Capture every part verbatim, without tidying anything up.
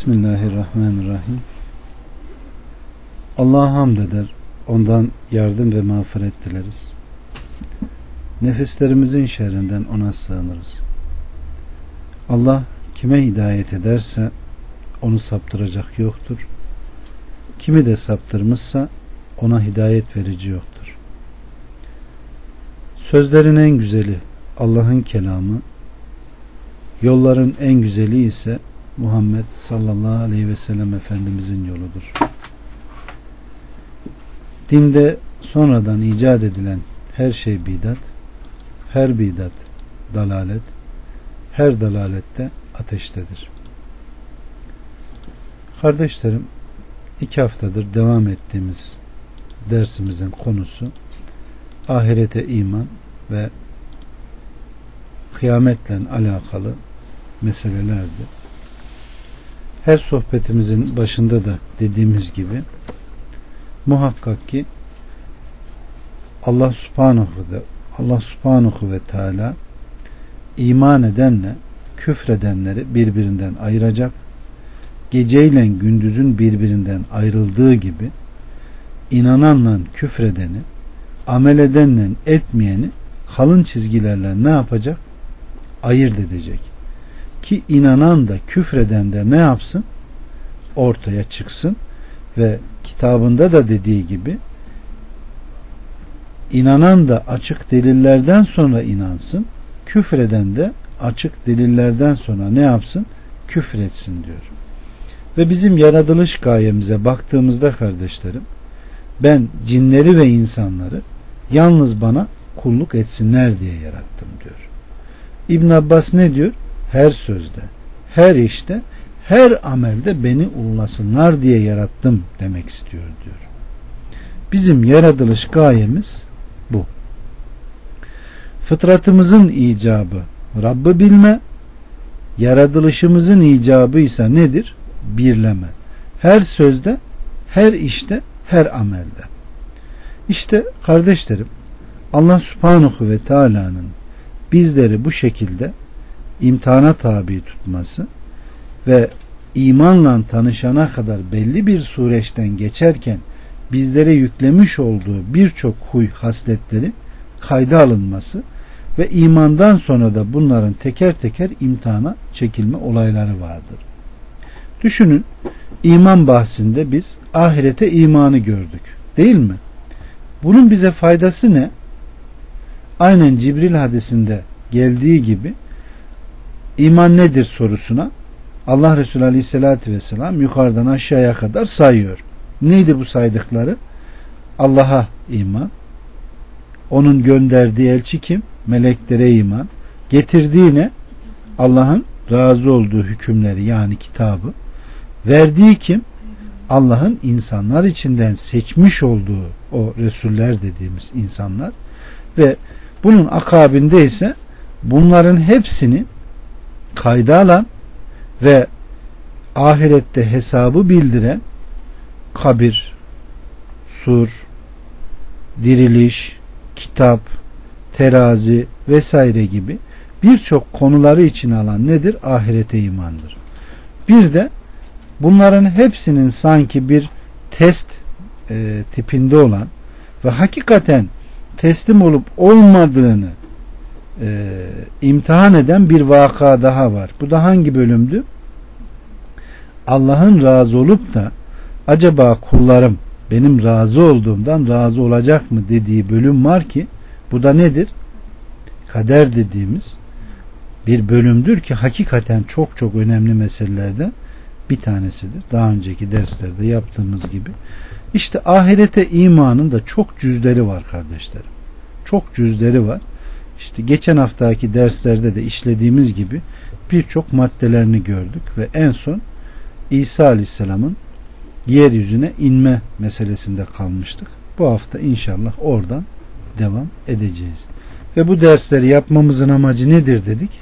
Bismillahirrahmanirrahim. Allah'a hamd eder, ondan yardım ve mağfiret dileriz. Nefislerimizin şerrinden ona sığınırız. Allah kime hidayet ederse onu saptıracak yoktur. Kimi de saptırmışsa ona hidayet verici yoktur. Sözlerin en güzeli Allah'ın kelamı, yolların en güzeli ise Muhammed sallallahu aleyhi ve sellem Efendimizin yoludur. Dinde sonradan icat edilen her şey bidat, her bidat dalalet, her dalalette ateştedir. Kardeşlerim, iki haftadır devam ettiğimiz dersimizin konusu ahirete iman ve kıyametle alakalı meselelerdi. Her sohbetimizin başında da dediğimiz gibi muhakkak ki Allah subhanahu ve Allah subhanahu ve teala iman edenle küfredenleri birbirinden ayıracak. Geceyle gündüzün birbirinden ayrıldığı gibi inananla küfredeni, amel edenle etmeyeni kalın çizgilerle ne yapacak? Ayırt edecek. Ki inanan da küfreden de ne yapsın? Ortaya çıksın ve kitabında da dediği gibi inanan da açık delillerden sonra inansın, küfreden de açık delillerden sonra ne yapsın? Küfretsin diyor. Ve bizim yaratılış gayemize baktığımızda kardeşlerim, ben cinleri ve insanları yalnız bana kulluk etsinler diye yarattım diyor. İbn Abbas ne diyor? Her sözde, her işte, her amelde beni ullasınlar diye yarattım demek istiyor diyor. Bizim yaratılış gayemiz bu. Fıtratımızın icabı Rabb'i bilme, yaratılışımızın icabı ise nedir? Birleme. Her sözde, her işte, her amelde. İşte kardeşlerim, Allah subhanahu ve teala'nın bizleri bu şekilde imtihana tabi tutması ve imanla tanışana kadar belli bir süreçten geçerken bizlere yüklemiş olduğu birçok huy hasletleri kayda alınması ve imandan sonra da bunların teker teker imtihana çekilme olayları vardır. Düşünün, iman bahsinde biz ahirete imanı gördük, değil mi? Bunun bize faydası ne? Aynen Cibril hadisinde geldiği gibi iman nedir sorusuna Allah Resulü Aleyhisselatü Vesselam yukarıdan aşağıya kadar sayıyor. Neydi bu saydıkları? Allah'a iman, onun gönderdiği elçi kim? Meleklere iman, getirdiği ne? Allah'ın razı olduğu hükümleri, yani kitabı, verdiği kim? Allah'ın insanlar içinden seçmiş olduğu o Resuller dediğimiz insanlar ve bunun akabinde ise bunların hepsini kayda alan ve ahirette hesabı bildiren kabir, sur, diriliş, kitap, terazi vesaire gibi birçok konuları içine alan nedir? Ahirete imandır. Bir de bunların hepsinin sanki bir test e, tipinde olan ve hakikaten teslim olup olmadığını e, imtihan eden bir vaka daha var. Bu da hangi bölümdü? Allah'ın razı olup da acaba kullarım benim razı olduğumdan razı olacak mı dediği bölüm var ki bu da nedir? Kader dediğimiz bir bölümdür ki hakikaten çok çok önemli meselelerden bir tanesidir. Daha önceki derslerde yaptığımız gibi. İşte ahirete imanın da çok cüzleri var kardeşlerim. Çok cüzleri var. İşte geçen haftaki derslerde de işlediğimiz gibi birçok maddelerini gördük ve en son İsa Aleyhisselam'ın yeryüzüne inme meselesinde kalmıştık. Bu hafta inşallah oradan devam edeceğiz. Ve bu dersleri yapmamızın amacı nedir dedik?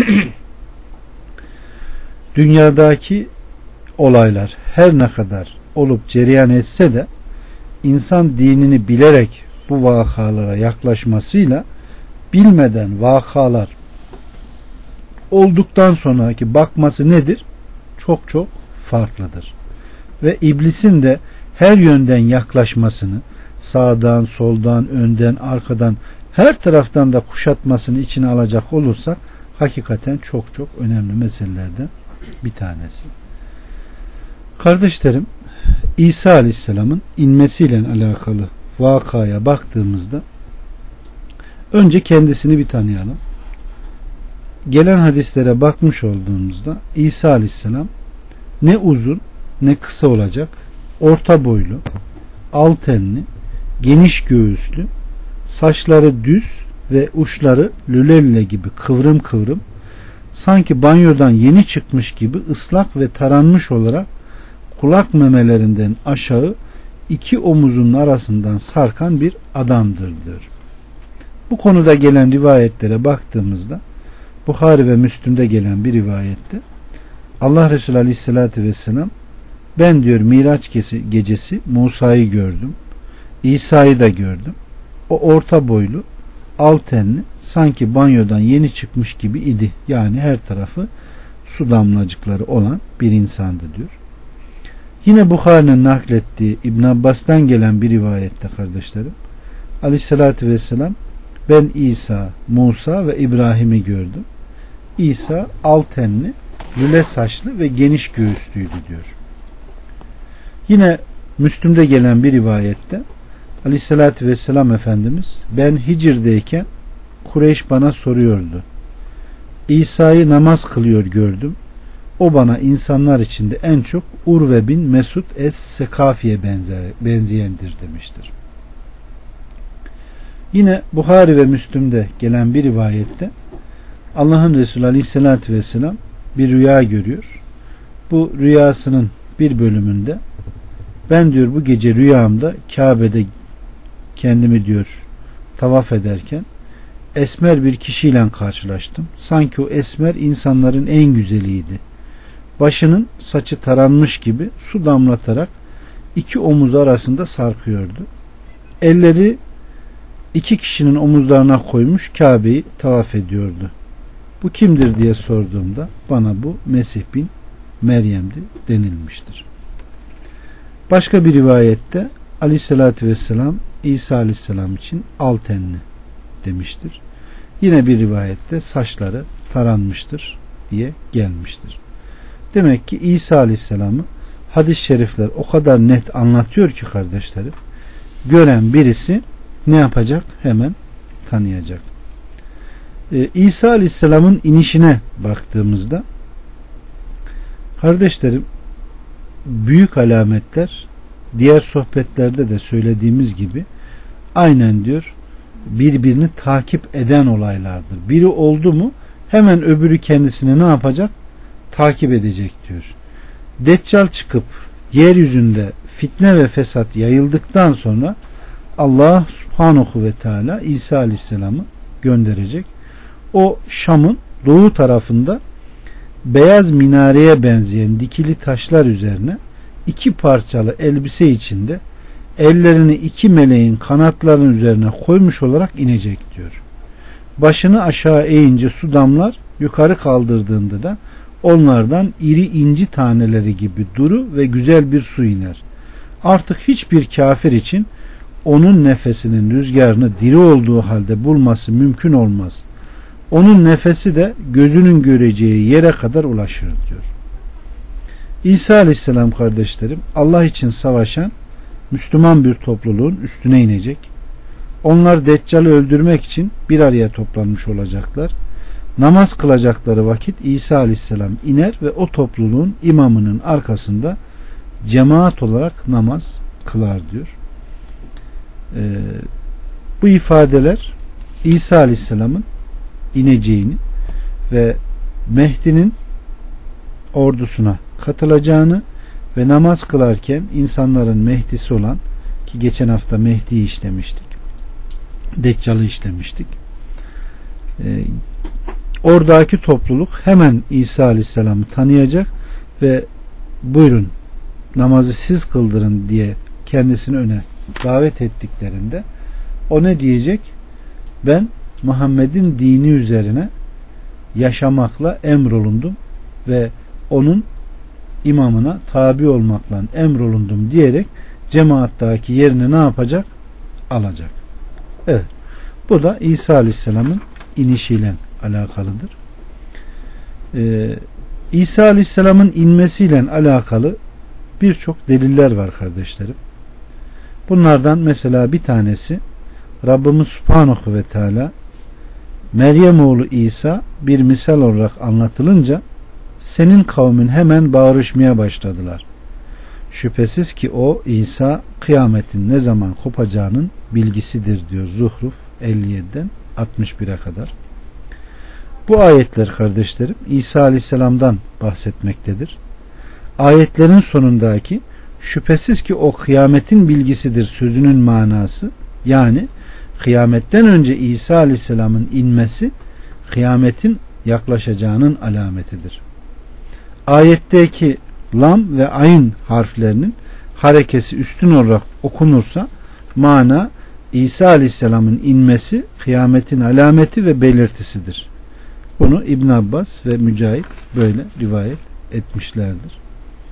Dünyadaki olaylar her ne kadar olup cereyan etse de insan dinini bilerek bu vakalara yaklaşmasıyla bilmeden vakalar olduktan sonraki bakması nedir? Çok çok farklıdır. Ve iblisin de her yönden yaklaşmasını, sağdan, soldan, önden, arkadan, her taraftan da kuşatmasını içine alacak olursak hakikaten çok çok önemli meselelerden bir tanesi. Kardeşlerim, İsa Aleyhisselam'ın inmesiyle alakalı vakaya baktığımızda önce kendisini bir tanıyalım. Gelen hadislere bakmış olduğumuzda İsa Aleyhisselam ne uzun ne kısa olacak, orta boylu, al tenli, geniş göğüslü, saçları düz ve uçları lülelle gibi kıvrım kıvrım, sanki banyodan yeni çıkmış gibi ıslak ve taranmış olarak kulak memelerinden aşağı iki omuzun arasından sarkan bir adamdır diyor. Bu konuda gelen rivayetlere baktığımızda Buhari ve Müslim'de gelen bir rivayette Allah Resulü Aleyhisselatü Vesselam ben diyor Miraç gecesi Musa'yı gördüm, İsa'yı da gördüm. O orta boylu, al tenli, sanki banyodan yeni çıkmış gibi idi. Yani her tarafı su damlacıkları olan bir insandı diyor. Yine Bukhari'nin naklettiği İbn Abbas'tan gelen bir rivayette kardeşlerim Aleyhisselatü Vesselam ben İsa, Musa ve İbrahim'i gördüm. İsa al tenli, lüle saçlı ve geniş göğüslüydü diyor. Yine Müslüm'de gelen bir rivayette Aleyhisselatü Vesselam Efendimiz ben Hicr'deyken Kureyş bana soruyordu. İsa'yı namaz kılıyor gördüm. O bana insanlar içinde en çok Urve bin Mesud es-Sekafi'ye benzeyendir demiştir. Yine Buhari ve Müslüm'de gelen bir rivayette Allah'ın Resulü Aleyhisselatü Vesselam bir rüya görüyor. Bu rüyasının bir bölümünde ben diyor bu gece rüyamda Kabe'de kendimi diyor tavaf ederken esmer bir kişiyle karşılaştım. Sanki o esmer insanların en güzeliydi. Başının saçı taranmış gibi su damlatarak iki omuz arasında sarkıyordu. Elleri iki kişinin omuzlarına koymuş Kabe'yi tavaf ediyordu. Bu kimdir diye sorduğumda bana bu Mesih bin Meryem'di denilmiştir. Başka bir rivayette Aleyhisselatü Vesselam İsa Aleyhisselam için al tenli demiştir. Yine bir rivayette saçları taranmıştır diye gelmiştir. Demek ki İsa Aleyhisselam'ı hadis-i şerifler o kadar net anlatıyor ki kardeşlerim, gören birisi ne yapacak? Hemen tanıyacak. Ee, İsa Aleyhisselam'ın inişine baktığımızda kardeşlerim büyük alametler diğer sohbetlerde de söylediğimiz gibi aynen diyor birbirini takip eden olaylardır. Biri oldu mu hemen öbürü kendisine ne yapacak? Takip edecek diyor. Deccal çıkıp yeryüzünde fitne ve fesat yayıldıktan sonra Allah Subhanahu ve Teala İsa Aleyhisselam'ı gönderecek. O Şam'ın doğu tarafında beyaz minareye benzeyen dikili taşlar üzerine iki parçalı elbise içinde ellerini iki meleğin kanatlarının üzerine koymuş olarak inecek diyor. Başını aşağı eğince su damlar, yukarı kaldırdığında da onlardan iri inci taneleri gibi duru ve güzel bir su iner. Artık hiçbir kafir için onun nefesinin rüzgarını diri olduğu halde bulması mümkün olmaz. Onun nefesi de gözünün göreceği yere kadar ulaşır diyor. İsa Aleyhisselam kardeşlerim Allah için savaşan Müslüman bir topluluğun üstüne inecek. Onlar Deccal'ı öldürmek için bir araya toplanmış olacaklar. Namaz kılacakları vakit İsa Aleyhisselam iner ve o topluluğun imamının arkasında cemaat olarak namaz kılar diyor. Ee, bu ifadeler İsa Aleyhisselam'ın ineceğini ve Mehdi'nin ordusuna katılacağını ve namaz kılarken insanların Mehdi'si olan ki geçen hafta Mehdi'yi işlemiştik, Deccal'ı işlemiştik. Ee, oradaki topluluk hemen İsa Aleyhisselam'ı tanıyacak ve buyurun namazı siz kıldırın diye kendisini öne davet ettiklerinde o ne diyecek? Ben Muhammed'in dini üzerine yaşamakla emrolundum ve onun imamına tabi olmakla emrolundum diyerek cemaattaki yerini ne yapacak? Alacak. Evet. Bu da İsa Aleyhisselam'ın inişiyle alakalıdır. Ee, İsa Aleyhisselam'ın inmesiyle alakalı birçok deliller var kardeşlerim. Bunlardan mesela bir tanesi Rabbimiz Subhanahu ve Teala Meryem oğlu İsa bir misal olarak anlatılınca senin kavmin hemen bağırışmaya başladılar. Şüphesiz ki o İsa kıyametin ne zaman kopacağının bilgisidir diyor Zuhruf elli yediden altmış bire kadar. Bu ayetler kardeşlerim İsa Aleyhisselam'dan bahsetmektedir. Ayetlerin sonundaki şüphesiz ki o kıyametin bilgisidir sözünün manası, yani kıyametten önce İsa Aleyhisselam'ın inmesi kıyametin yaklaşacağının alametidir. Ayetteki lam ve ayn harflerinin harekesi üstün olarak okunursa mana İsa Aleyhisselam'ın inmesi kıyametin alameti ve belirtisidir. Bunu İbn Abbas ve Mücahit böyle rivayet etmişlerdir.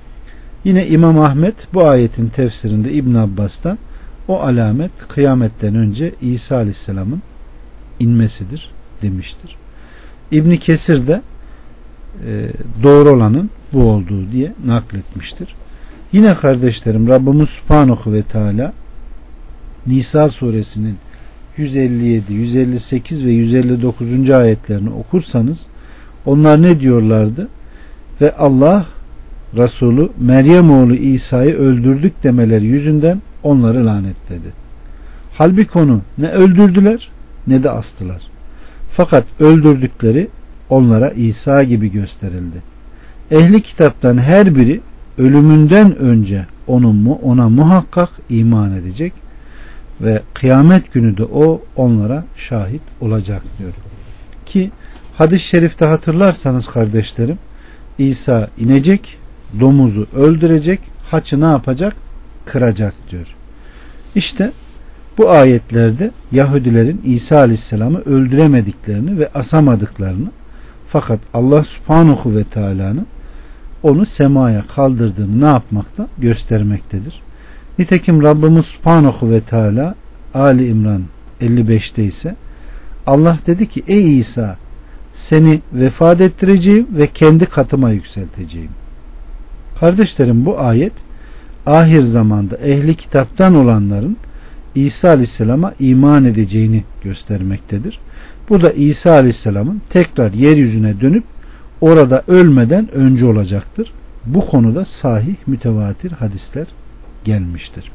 Yine İmam Ahmet bu ayetin tefsirinde İbn Abbas'tan o alamet kıyametten önce İsa Aleyhisselam'ın inmesidir demiştir. İbn Kesir de e, doğru olanın bu olduğu diye nakletmiştir. Yine kardeşlerim Rabbimiz Subhanahu ve Teala Nisa suresinin yüz elli yedi, yüz elli sekiz ve yüz elli dokuzuncu ayetlerini okursanız onlar ne diyorlardı? Ve Allah Resulü Meryem oğlu İsa'yı öldürdük demeleri yüzünden onları lanetledi. Halbuki onu ne öldürdüler ne de astılar. Fakat öldürdükleri onlara İsa gibi gösterildi. Ehli kitaptan her biri ölümünden önce onun ona muhakkak iman edecek ve kıyamet günü de o onlara şahit olacak diyor. Ki hadis-i şerifte hatırlarsanız kardeşlerim İsa inecek, domuzu öldürecek, haçı ne yapacak? Kıracak diyor. İşte bu ayetlerde Yahudilerin İsa Aleyhisselam'ı öldüremediklerini ve asamadıklarını, fakat Allah Subhanahu ve Teala'nın onu semaya kaldırdığını ne yapmakta? Göstermektedir. Nitekim Rabbimiz Subhanahu ve Teala Ali İmran elli beşte ise Allah dedi ki ey İsa seni vefat ettireceğim ve kendi katıma yükselteceğim. Kardeşlerim bu ayet ahir zamanda ehli kitaptan olanların İsa Aleyhisselam'a iman edeceğini göstermektedir. Bu da İsa Aleyhisselam'ın tekrar yeryüzüne dönüp orada ölmeden önce olacaktır. Bu konuda sahih mütevatir hadisler gelmiştir.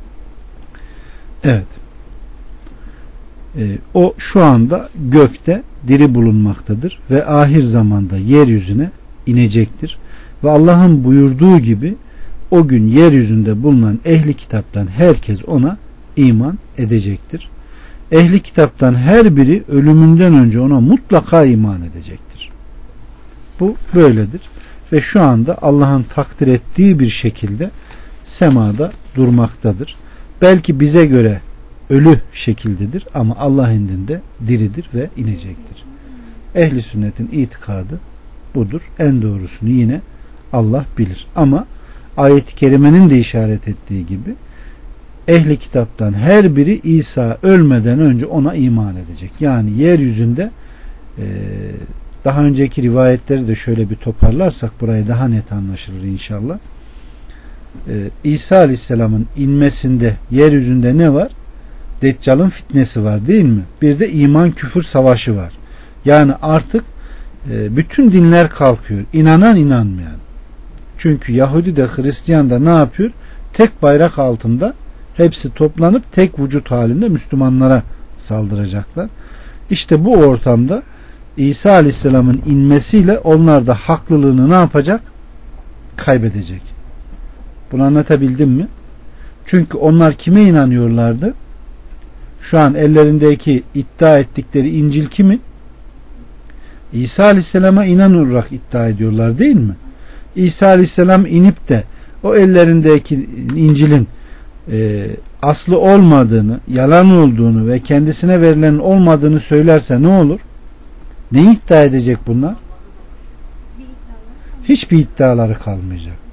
Evet. Ee, o şu anda gökte diri bulunmaktadır ve ahir zamanda yeryüzüne inecektir. Ve Allah'ın buyurduğu gibi o gün yeryüzünde bulunan ehli kitaptan herkes ona iman edecektir. Ehli kitaptan her biri ölümünden önce ona mutlaka iman edecektir. Bu böyledir. Ve şu anda Allah'ın takdir ettiği bir şekilde semada durmaktadır. Belki bize göre ölü şekildedir ama Allah indinde diridir ve inecektir. Ehli sünnetin itikadı budur. En doğrusunu yine Allah bilir. Ama ayet-i kerimenin de işaret ettiği gibi ehli kitaptan her biri İsa ölmeden önce ona iman edecek. Yani yeryüzünde e, daha önceki rivayetleri de şöyle bir toparlarsak burayı daha net anlaşılır inşallah. E, İsa Aleyhisselam'ın inmesinde yeryüzünde ne var? Deccal'ın fitnesi var değil mi? Bir de iman küfür savaşı var. Yani artık e, bütün dinler kalkıyor. İnanan inanmayan. Çünkü Yahudi de Hristiyan da ne yapıyor? Tek bayrak altında hepsi toplanıp tek vücut halinde Müslümanlara saldıracaklar. İşte bu ortamda İsa Aleyhisselam'ın inmesiyle onlar da haklılığını ne yapacak? Kaybedecek. Bunu anlatabildim mi? Çünkü onlar kime inanıyorlardı? Şu an ellerindeki iddia ettikleri İncil kimin? İsa Aleyhisselam'a inanarak iddia ediyorlar değil mi? İsa Aleyhisselam inip de o ellerindeki İncil'in e, aslı olmadığını, yalan olduğunu ve kendisine verilen olmadığını söylerse ne olur? Ne iddia edecek bunlar? Hiçbir iddiaları kalmayacak.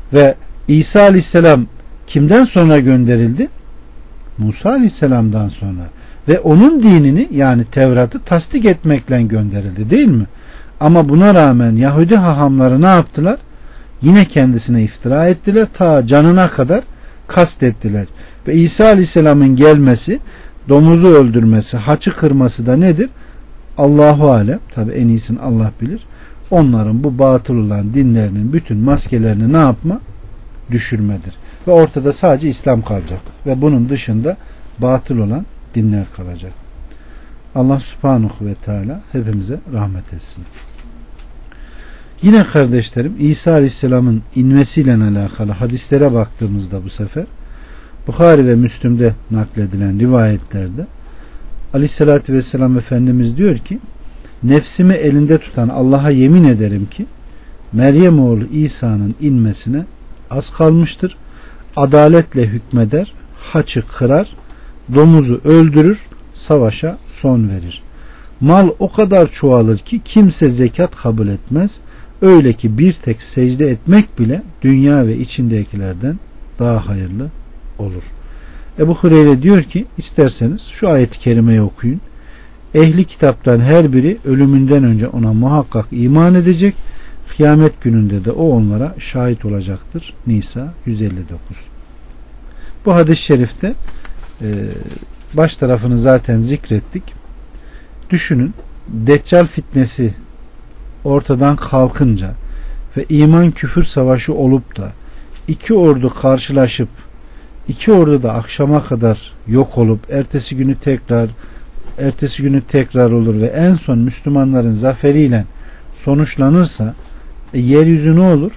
Ve İsa Aleyhisselam kimden sonra gönderildi? Musa Aleyhisselam'dan sonra. Ve onun dinini, yani Tevrat'ı tasdik etmekle gönderildi, değil mi? Ama buna rağmen Yahudi hahamları ne yaptılar? Yine kendisine iftira ettiler. Ta canına kadar kastettiler. Ve İsa Aleyhisselam'ın gelmesi, domuzu öldürmesi, haçı kırması da nedir? Allahu alem. Tabi en iyisini Allah bilir. Onların bu batıl olan dinlerinin bütün maskelerini ne yapma? Düşürmedir. Ve ortada sadece İslam kalacak. Ve bunun dışında batıl olan dinler kalacak. Allah subhanahu ve teala hepimize rahmet etsin. Yine kardeşlerim, İsa Aleyhisselam'ın inmesiyle alakalı hadislere baktığımızda bu sefer Bukhari ve Müslim'de nakledilen rivayetlerde Aleyhisselatü Vesselam Efendimiz diyor ki, nefsimi elinde tutan Allah'a yemin ederim ki Meryem oğlu İsa'nın inmesine az kalmıştır. Adaletle hükmeder, haçı kırar, domuzu öldürür, savaşa son verir. Mal o kadar çoğalır ki kimse zekat kabul etmez. Öyle ki bir tek secde etmek bile dünya ve içindekilerden daha hayırlı olur. Ebu Hureyre diyor ki, isterseniz şu ayet-i kerimeyi okuyun. Ehli kitaptan her biri ölümünden önce ona muhakkak iman edecek. Kıyamet gününde de o onlara şahit olacaktır. Nisa yüz elli dokuz. Bu hadis-i şerifte e, baş tarafını zaten zikrettik. Düşünün, Deccal fitnesi ortadan kalkınca ve iman küfür savaşı olup da iki ordu karşılaşıp iki ordu da akşama kadar yok olup ertesi günü tekrar ertesi günü tekrar olur ve en son Müslümanların zaferiyle sonuçlanırsa e, yeryüzü ne olur?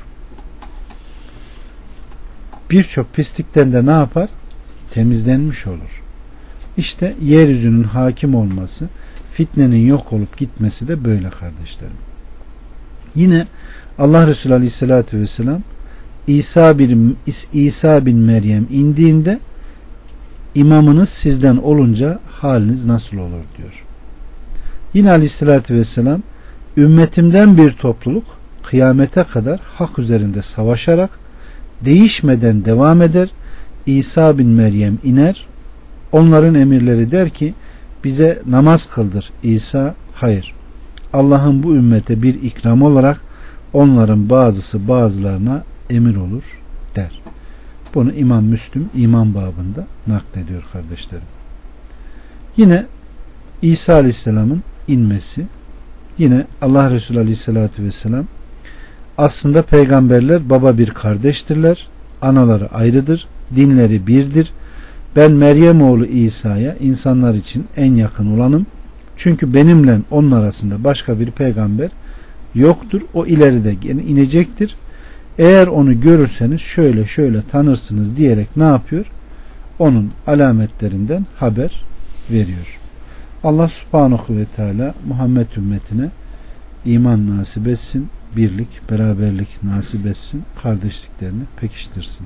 Birçok pislikten de ne yapar? Temizlenmiş olur. İşte yeryüzünün hakim olması, fitnenin yok olup gitmesi de böyle kardeşlerim. Yine Allah Resulü Aleyhisselatü Vesselam İsa bin, İsa bin Meryem indiğinde imamınız sizden olunca haliniz nasıl olur diyor. Yine Aleyhisselatü Vesselam ümmetimden bir topluluk kıyamete kadar hak üzerinde savaşarak değişmeden devam eder. İsa bin Meryem iner. Onların emirleri der ki bize namaz kıldır. İsa hayır. Allah'ın bu ümmete bir ikram olarak onların bazısı bazılarına emir olur der. Bunu İmam Müslim iman babında naklediyor kardeşlerim. Yine İsa Aleyhisselam'ın inmesi, yine Allah Resulü Aleyhisselatü Vesselam aslında peygamberler baba bir kardeştirler, anaları ayrıdır, dinleri birdir. Ben Meryem oğlu İsa'ya insanlar için en yakın olanım. Çünkü benimle onun arasında başka bir peygamber yoktur. O ileride inecektir. Eğer onu görürseniz şöyle şöyle tanırsınız diyerek ne yapıyor? Onun alametlerinden haber veriyor. Allah subhanahu ve teala Muhammed ümmetine iman nasip etsin, birlik, beraberlik nasip etsin, kardeşliklerini pekiştirsin.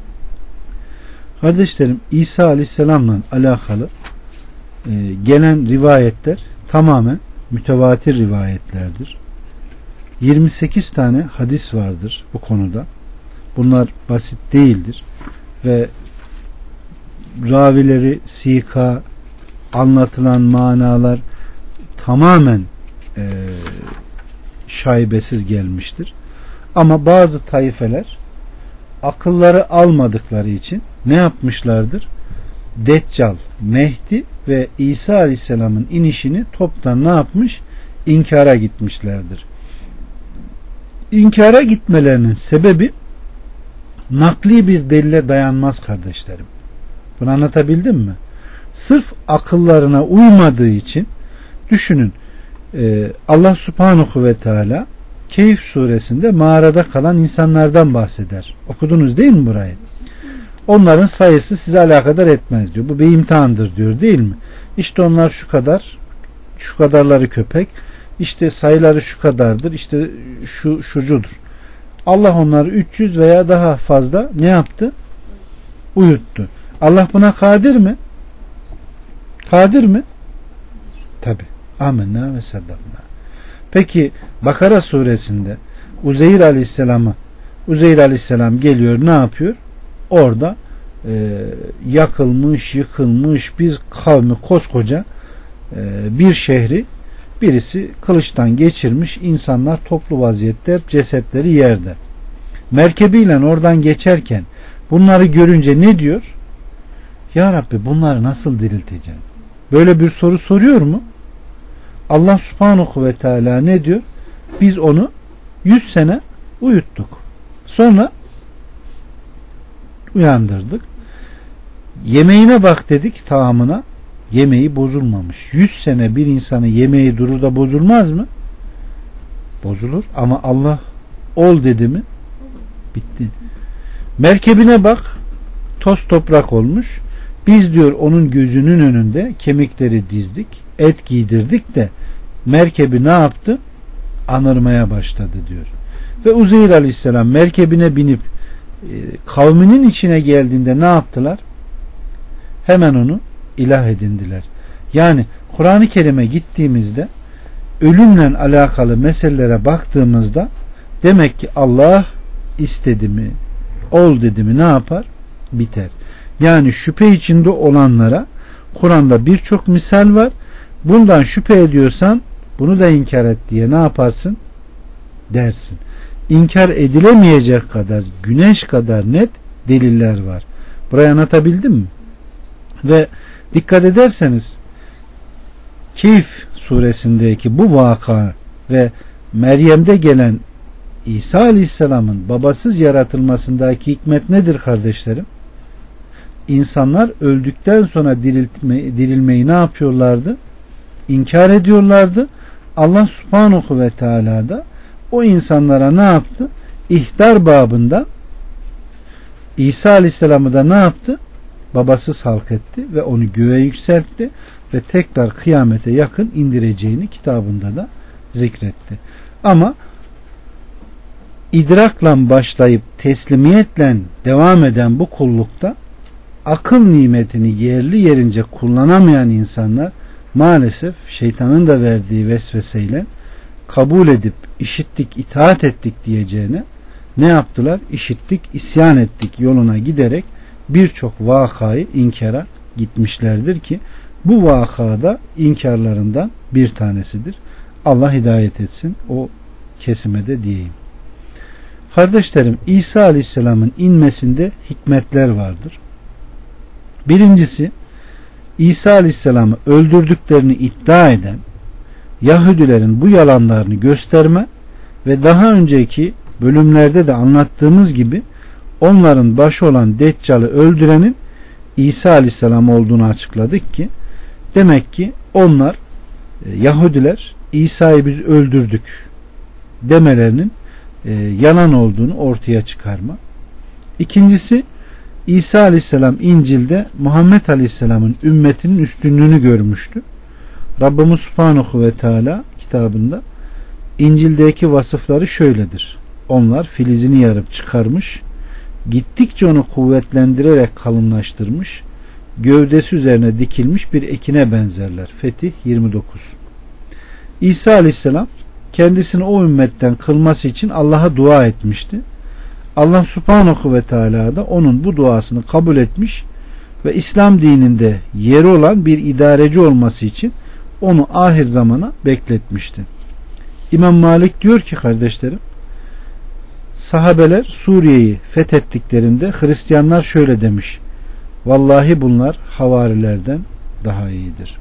Kardeşlerim, İsa Aleyhisselam'la alakalı e, gelen rivayetler tamamen mütevatir rivayetlerdir. yirmi sekiz tane hadis vardır bu konuda. Bunlar basit değildir ve ravileri, sika, anlatılan manalar tamamen e, şaibesiz gelmiştir. Ama bazı taifeler akılları almadıkları için ne yapmışlardır? Deccal, Mehdi ve İsa Aleyhisselam'ın inişini toptan ne yapmış? İnkara gitmişlerdir. İnkara gitmelerinin sebebi nakli bir delile dayanmaz kardeşlerim. Bunu anlatabildim mi? Sırf akıllarına uymadığı için düşünün, Allah Subhanahu ve Teala Kehf suresinde mağarada kalan insanlardan bahseder. Okudunuz değil mi burayı? Onların sayısı size alakadar etmez diyor. Bu bir imtihandır diyor değil mi? İşte onlar şu kadar, şu kadarları köpek, işte sayıları şu kadardır, işte şu şucudur. Allah onları üç yüz veya daha fazla ne yaptı? Uyuttu. Allah buna kadir mi? Kadir mi? Tabi. Amenna ve saddakna. Peki Bakara suresinde Uzeyr Aleyhisselam'ı Uzeyr Aleyhisselam geliyor, ne yapıyor? Orada e, yakılmış, yıkılmış biz kavmi koskoca e, bir şehri birisi kılıçtan geçirmiş, insanlar toplu vaziyette, hep cesetleri yerde. Merkebiyle oradan geçerken bunları görünce ne diyor? Ya Rabbi, bunları nasıl dirilteceğim? Böyle bir soru soruyor mu? Allah Subhanahu ve Teala ne diyor? Biz onu yüz sene uyuttuk. Sonra uyandırdık. Yemeğine bak dedik, taamına. Yemeği bozulmamış. Yüz sene bir insanın yemeği durur da bozulmaz mı? Bozulur. Ama Allah ol dedi mi? Bitti. Merkebine bak, toz toprak olmuş. Biz diyor onun gözünün önünde kemikleri dizdik, et giydirdik de merkebi ne yaptı? Anırmaya başladı diyor. Ve Uzeyr Aleyhisselam merkebine binip e, kavminin içine geldiğinde ne yaptılar? Hemen onu ilah edindiler. Yani Kur'an-ı Kerim'e gittiğimizde ölümle alakalı meselelere baktığımızda demek ki Allah istedi mi, ol dedi mi ne yapar? Biter. Yani şüphe içinde olanlara Kur'an'da birçok misal var. Bundan şüphe ediyorsan bunu da inkar et diye ne yaparsın? Dersin. İnkar edilemeyecek kadar, güneş kadar net deliller var. Burayı anlatabildim mi? Ve dikkat ederseniz Keyf suresindeki bu vaka ve Meryem'de gelen İsa Aleyhisselam'ın babasız yaratılmasındaki hikmet nedir kardeşlerim? İnsanlar öldükten sonra diriltme, dirilmeyi ne yapıyorlardı? İnkar ediyorlardı. Allah Subhanahu ve Teala da o insanlara ne yaptı? İhtar babında İsa Aleyhisselam'ı da ne yaptı? Babasız halk etti ve onu göğe yükseltti ve tekrar kıyamete yakın indireceğini kitabında da zikretti. Ama idrakla başlayıp teslimiyetle devam eden bu kullukta akıl nimetini yerli yerince kullanamayan insanlar maalesef şeytanın da verdiği vesveseyle kabul edip işittik, itaat ettik diyeceğine ne yaptılar? İşittik, isyan ettik yoluna giderek birçok vakayı inkara gitmişlerdir ki bu vakada inkarlarından bir tanesidir. Allah hidayet etsin o kesime de diyeyim. Kardeşlerim, İsa Aleyhisselam'ın inmesinde hikmetler vardır. Birincisi, İsa Aleyhisselam'ı öldürdüklerini iddia eden Yahudilerin bu yalanlarını gösterme ve daha önceki bölümlerde de anlattığımız gibi onların başı olan Deccal'ı öldürenin İsa Aleyhisselam olduğunu açıkladık ki demek ki onlar Yahudiler İsa'yı biz öldürdük demelerinin e, yalan olduğunu ortaya çıkarma. İkincisi, İsa Aleyhisselam İncil'de Muhammed Aleyhisselam'ın ümmetinin üstünlüğünü görmüştü. Rabbimiz Subhanahu ve Teala kitabında İncil'deki vasıfları şöyledir. Onlar filizini yarıp çıkarmış, gittikçe onu kuvvetlendirerek kalınlaştırmış, gövdesi üzerine dikilmiş bir ekine benzerler. Fetih yirmi dokuz. İsa Aleyhisselam kendisini o ümmetten kılması için Allah'a dua etmişti. Allah Subhanahu ve Teala da onun bu duasını kabul etmiş ve İslam dininde yeri olan bir idareci olması için onu ahir zamana bekletmişti. İmam Malik diyor ki kardeşlerim, sahabeler Suriye'yi fethettiklerinde Hristiyanlar şöyle demiş: vallahi bunlar havarilerden daha iyidir.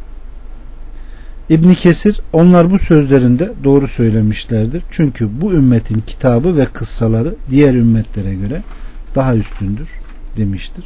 İbn Kesir, onlar bu sözlerinde doğru söylemişlerdir. Çünkü bu ümmetin kitabı ve kıssaları diğer ümmetlere göre daha üstündür demiştir.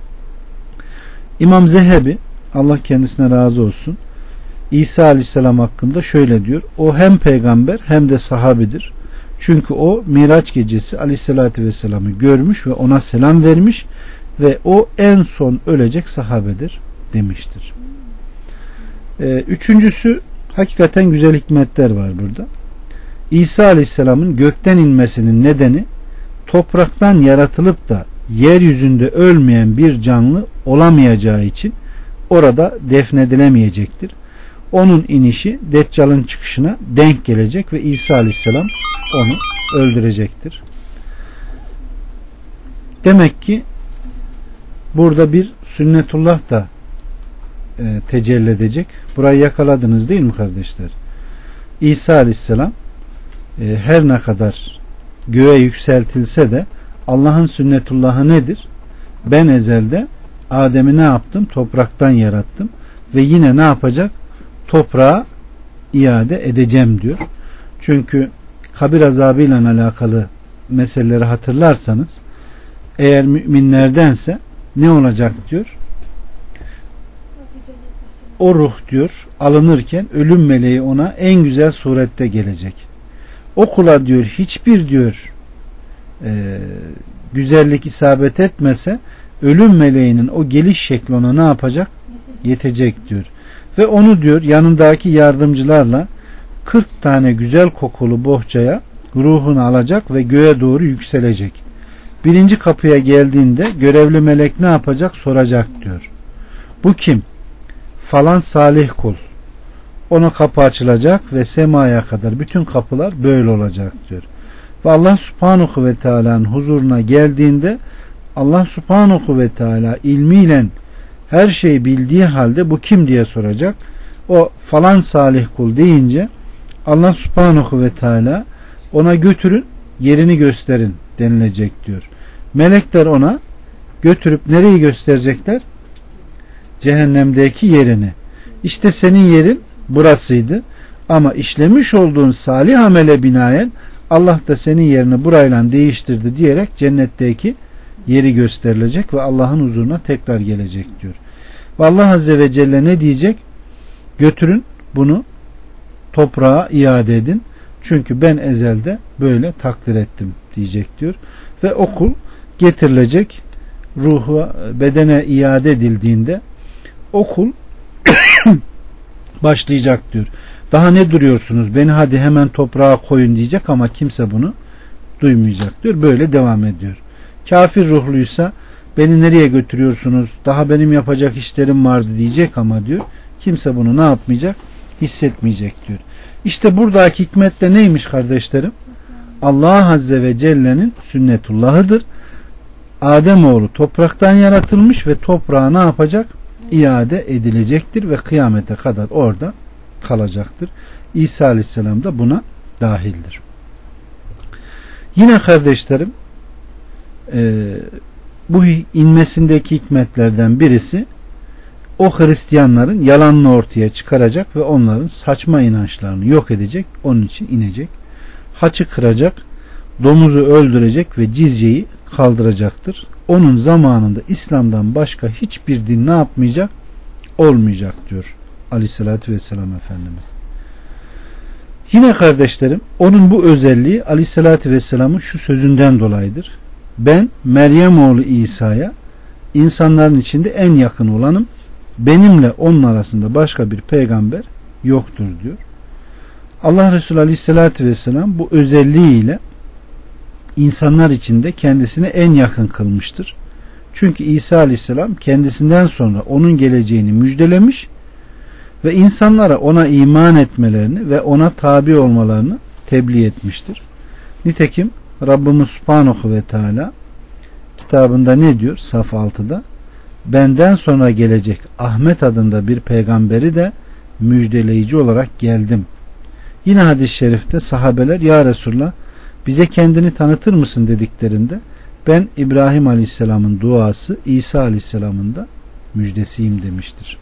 İmam Zehebi, Allah kendisine razı olsun, İsa Aleyhisselam hakkında şöyle diyor: o hem peygamber hem de sahabidir. Çünkü o Miraç gecesi Aleyhisselatü Vesselam'ı görmüş ve ona selam vermiş ve o en son ölecek sahabedir demiştir. Ee, üçüncüsü, hakikaten güzel hikmetler var burada. İsa Aleyhisselam'ın gökten inmesinin nedeni topraktan yaratılıp da yeryüzünde ölmeyen bir canlı olamayacağı için orada defnedilemeyecektir. Onun inişi Deccal'ın çıkışına denk gelecek ve İsa Aleyhisselam onu öldürecektir. Demek ki burada bir sünnetullah da e, tecelli edecek. Burayı yakaladınız değil mi kardeşler? İsa Aleyhisselam e, her ne kadar göğe yükseltilse de Allah'ın sünnetullahı nedir? Ben ezelde Adem'i ne yaptım? Topraktan yarattım ve yine ne yapacak? Toprağa iade edeceğim diyor. Çünkü kabir azabıyla alakalı meseleleri hatırlarsanız, eğer müminlerdense ne olacak diyor? O ruh diyor alınırken ölüm meleği ona en güzel surette gelecek. O kula diyor hiçbir diyor e, güzellik isabet etmese ölüm meleğinin o geliş şekli ona ne yapacak? Yetecek diyor. Ve onu diyor yanındaki yardımcılarla kırk tane güzel kokulu bohçaya ruhunu alacak ve göğe doğru yükselecek. Birinci kapıya geldiğinde görevli melek ne yapacak? Soracak diyor. Bu kim? Falan salih kul. Ona kapı açılacak ve semaya kadar bütün kapılar böyle olacak diyor. Ve Allah subhanahu ve teala'nın huzuruna geldiğinde Allah subhanahu ve teala ilmiyle her şeyi bildiği halde bu kim diye soracak. O falan salih kul deyince Allah subhanahu ve teala ona götürün yerini gösterin denilecek diyor. Melekler ona götürüp nereyi gösterecekler? Cehennemdeki yerini. İşte senin yerin burasıydı ama işlemiş olduğun salih amele binaen Allah da senin yerini burayla değiştirdi diyerek cennetteki yeri gösterilecek ve Allah'ın huzuruna tekrar gelecek diyor. Ve Allah Azze ve Celle ne diyecek? Götürün bunu toprağa iade edin. Çünkü ben ezelde böyle takdir ettim diyecek diyor. Ve okul getirilecek, ruhu bedene iade edildiğinde okul başlayacak diyor. Daha ne duruyorsunuz? Beni hadi hemen toprağa koyun diyecek ama kimse bunu duymayacak diyor. Böyle devam ediyor. Kafir ruhluysa beni nereye götürüyorsunuz? Daha benim yapacak işlerim vardı diyecek ama diyor. Kimse bunu ne yapmayacak? Hissetmeyecek diyor. İşte buradaki hikmet de neymiş kardeşlerim? Allah Azze ve Celle'nin sünnetullahıdır. Ademoğlu topraktan yaratılmış ve toprağa ne yapacak? İade edilecektir ve kıyamete kadar orada kalacaktır. İsa Aleyhisselam da buna dahildir. Yine kardeşlerim e, bu inmesindeki hikmetlerden birisi o Hristiyanların yalanını ortaya çıkaracak ve onların saçma inançlarını yok edecek. Onun için inecek. Haçı kıracak, domuzu öldürecek ve cizyeyi kaldıracaktır. Onun zamanında İslam'dan başka hiçbir din ne yapmayacak? Olmayacak diyor Aleyhisselatü Vesselam Efendimiz. Yine kardeşlerim onun bu özelliği Aleyhisselatü Vesselam'ın şu sözünden dolayıdır. Ben Meryem oğlu İsa'ya insanların içinde en yakın olanım. Benimle onun arasında başka bir peygamber yoktur diyor. Allah Resulü Aleyhisselatü Vesselam bu özelliğiyle insanlar içinde kendisine en yakın kılmıştır. Çünkü İsa Aleyhisselam kendisinden sonra onun geleceğini müjdelemiş ve insanlara ona iman etmelerini ve ona tabi olmalarını tebliğ etmiştir. Nitekim Rabbimiz Subhanahu ve Teala kitabında ne diyor? Saf altıda benden sonra gelecek Ahmet adında bir peygamberi de müjdeleyici olarak geldim. Yine hadis-i şerifte sahabeler ya Resulullah bize kendini tanıtır mısın dediklerinde ben İbrahim Aleyhisselam'ın duası İsa Aleyhisselam'ın da müjdesiyim demiştir.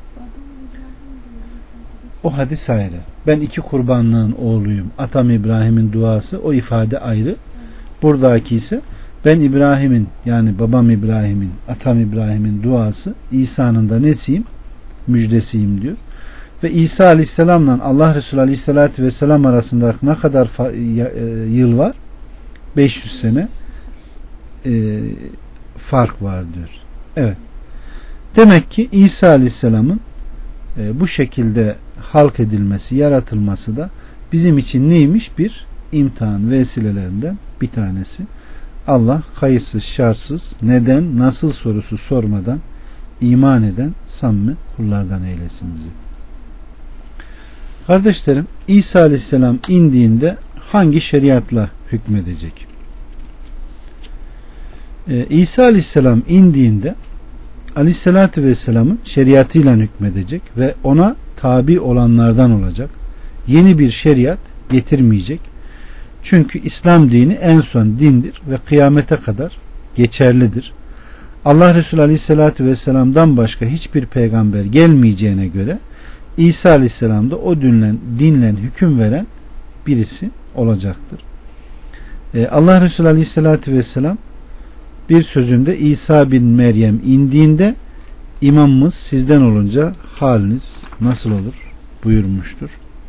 O hadis ayrı. Ben iki kurbanlığın oğluyum. Atam İbrahim'in duası o ifade ayrı. Buradaki ise ben İbrahim'in yani babam İbrahim'in atam İbrahim'in duası İsa'nın da nesiyim? Müjdesiyim diyor. Ve İsa Aleyhisselam'la Allah Resulü Aleyhisselatü Vesselam arasında ne kadar yıl var? beş yüz sene e, fark var diyor. Evet. Demek ki İsa Aleyhisselam'ın e, bu şekilde halk edilmesi, yaratılması da bizim için neymiş? Bir imtihan vesilelerinden bir tanesi. Allah kayıtsız, şartsız, neden, nasıl sorusu sormadan iman eden samimi kullardan eylesin bizi. Kardeşlerim, İsa Aleyhisselam indiğinde hangi şeriatla hükmedecek? Ee, İsa Aleyhisselam indiğinde Aleyhisselatü Vesselam'ın şeriatıyla hükmedecek ve ona tabi olanlardan olacak. Yeni bir şeriat getirmeyecek. Çünkü İslam dini en son dindir ve kıyamete kadar geçerlidir. Allah Resulü Aleyhisselatü Vesselam'dan başka hiçbir peygamber gelmeyeceğine göre İsa Aleyhisselam da o dinle, dinle hüküm veren birisi olacaktır. Ee, Allah Resulü Aleyhisselatü Vesselam bir sözünde İsa bin Meryem indiğinde imamımız sizden olunca haliniz nasıl olur buyurmuştur.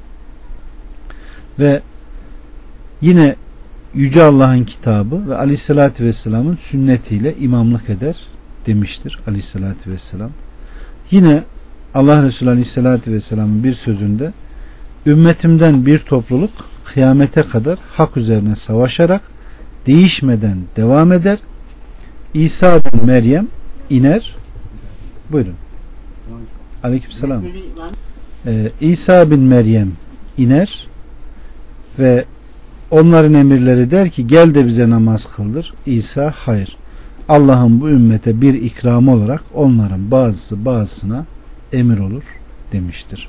Ve yine Yüce Allah'ın kitabı ve Aleyhisselatü Vesselam'ın sünnetiyle imamlık eder demiştir Aleyhisselatü Vesselam. Yine Allah Resulü Aleyhisselatü Vesselam'ın bir sözünde ümmetimden bir topluluk kıyamete kadar hak üzerine savaşarak değişmeden devam eder. İsa bin Meryem iner. Buyurun. Aleykümselam. Ee, İsa bin Meryem iner ve onların emirleri der ki gel de bize namaz kıldır. İsa hayır. Allah'ın bu ümmete bir ikramı olarak onların bazısı bazısına emir olur demiştir.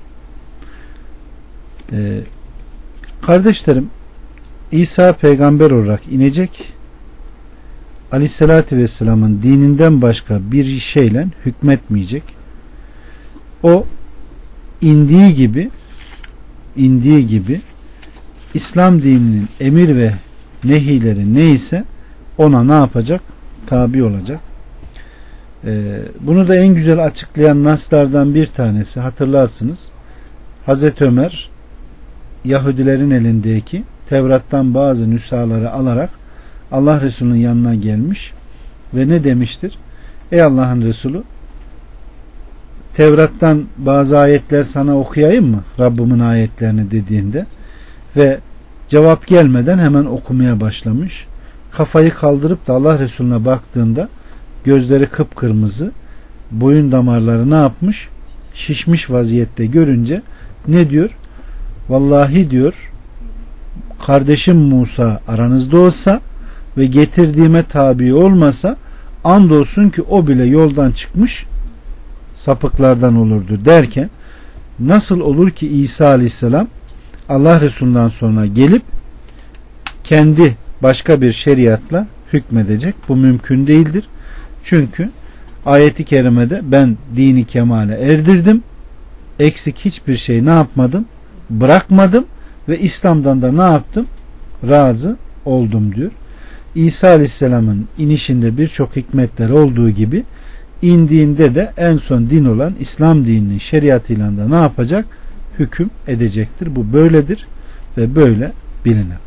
Ee, kardeşlerim, İsa peygamber olarak inecek. Aleyhissalatü Vesselam'ın dininden başka bir şeyle hükmetmeyecek. O indiği gibi indiği gibi İslam dininin emir ve nehileri neyse ona ne yapacak? Tabi olacak. Ee, bunu da en güzel açıklayan naslardan bir tanesi hatırlarsınız. Hazreti Ömer Yahudilerin elindeki Tevrat'tan bazı nüshaları alarak Allah Resulü'nün yanına gelmiş ve ne demiştir? Ey Allah'ın Resulü, Tevrat'tan bazı ayetler sana okuyayım mı? Rabbimin ayetlerini dediğinde ve cevap gelmeden hemen okumaya başlamış. Kafayı kaldırıp da Allah Resulüne baktığında gözleri kıpkırmızı, boyun damarları ne yapmış? Şişmiş vaziyette görünce ne diyor? Vallahi diyor, kardeşim Musa aranızda olsa ve getirdiğime tabi olmasa andolsun ki o bile yoldan çıkmış sapıklardan olurdu derken, nasıl olur ki İsa Aleyhisselam Allah Resulü'nden sonra gelip kendi başka bir şeriatla hükmedecek? Bu mümkün değildir. Çünkü ayeti kerimede ben dini kemale erdirdim, eksik hiçbir şey ne yapmadım? Bırakmadım ve İslam'dan da ne yaptım? Razı oldum diyor. İsa Aleyhisselam'ın inişinde birçok hikmetler olduğu gibi indiğinde de en son din olan İslam dininin şeriatıyla da ne yapacak? Hüküm edecektir. Bu böyledir ve böyle bilinen.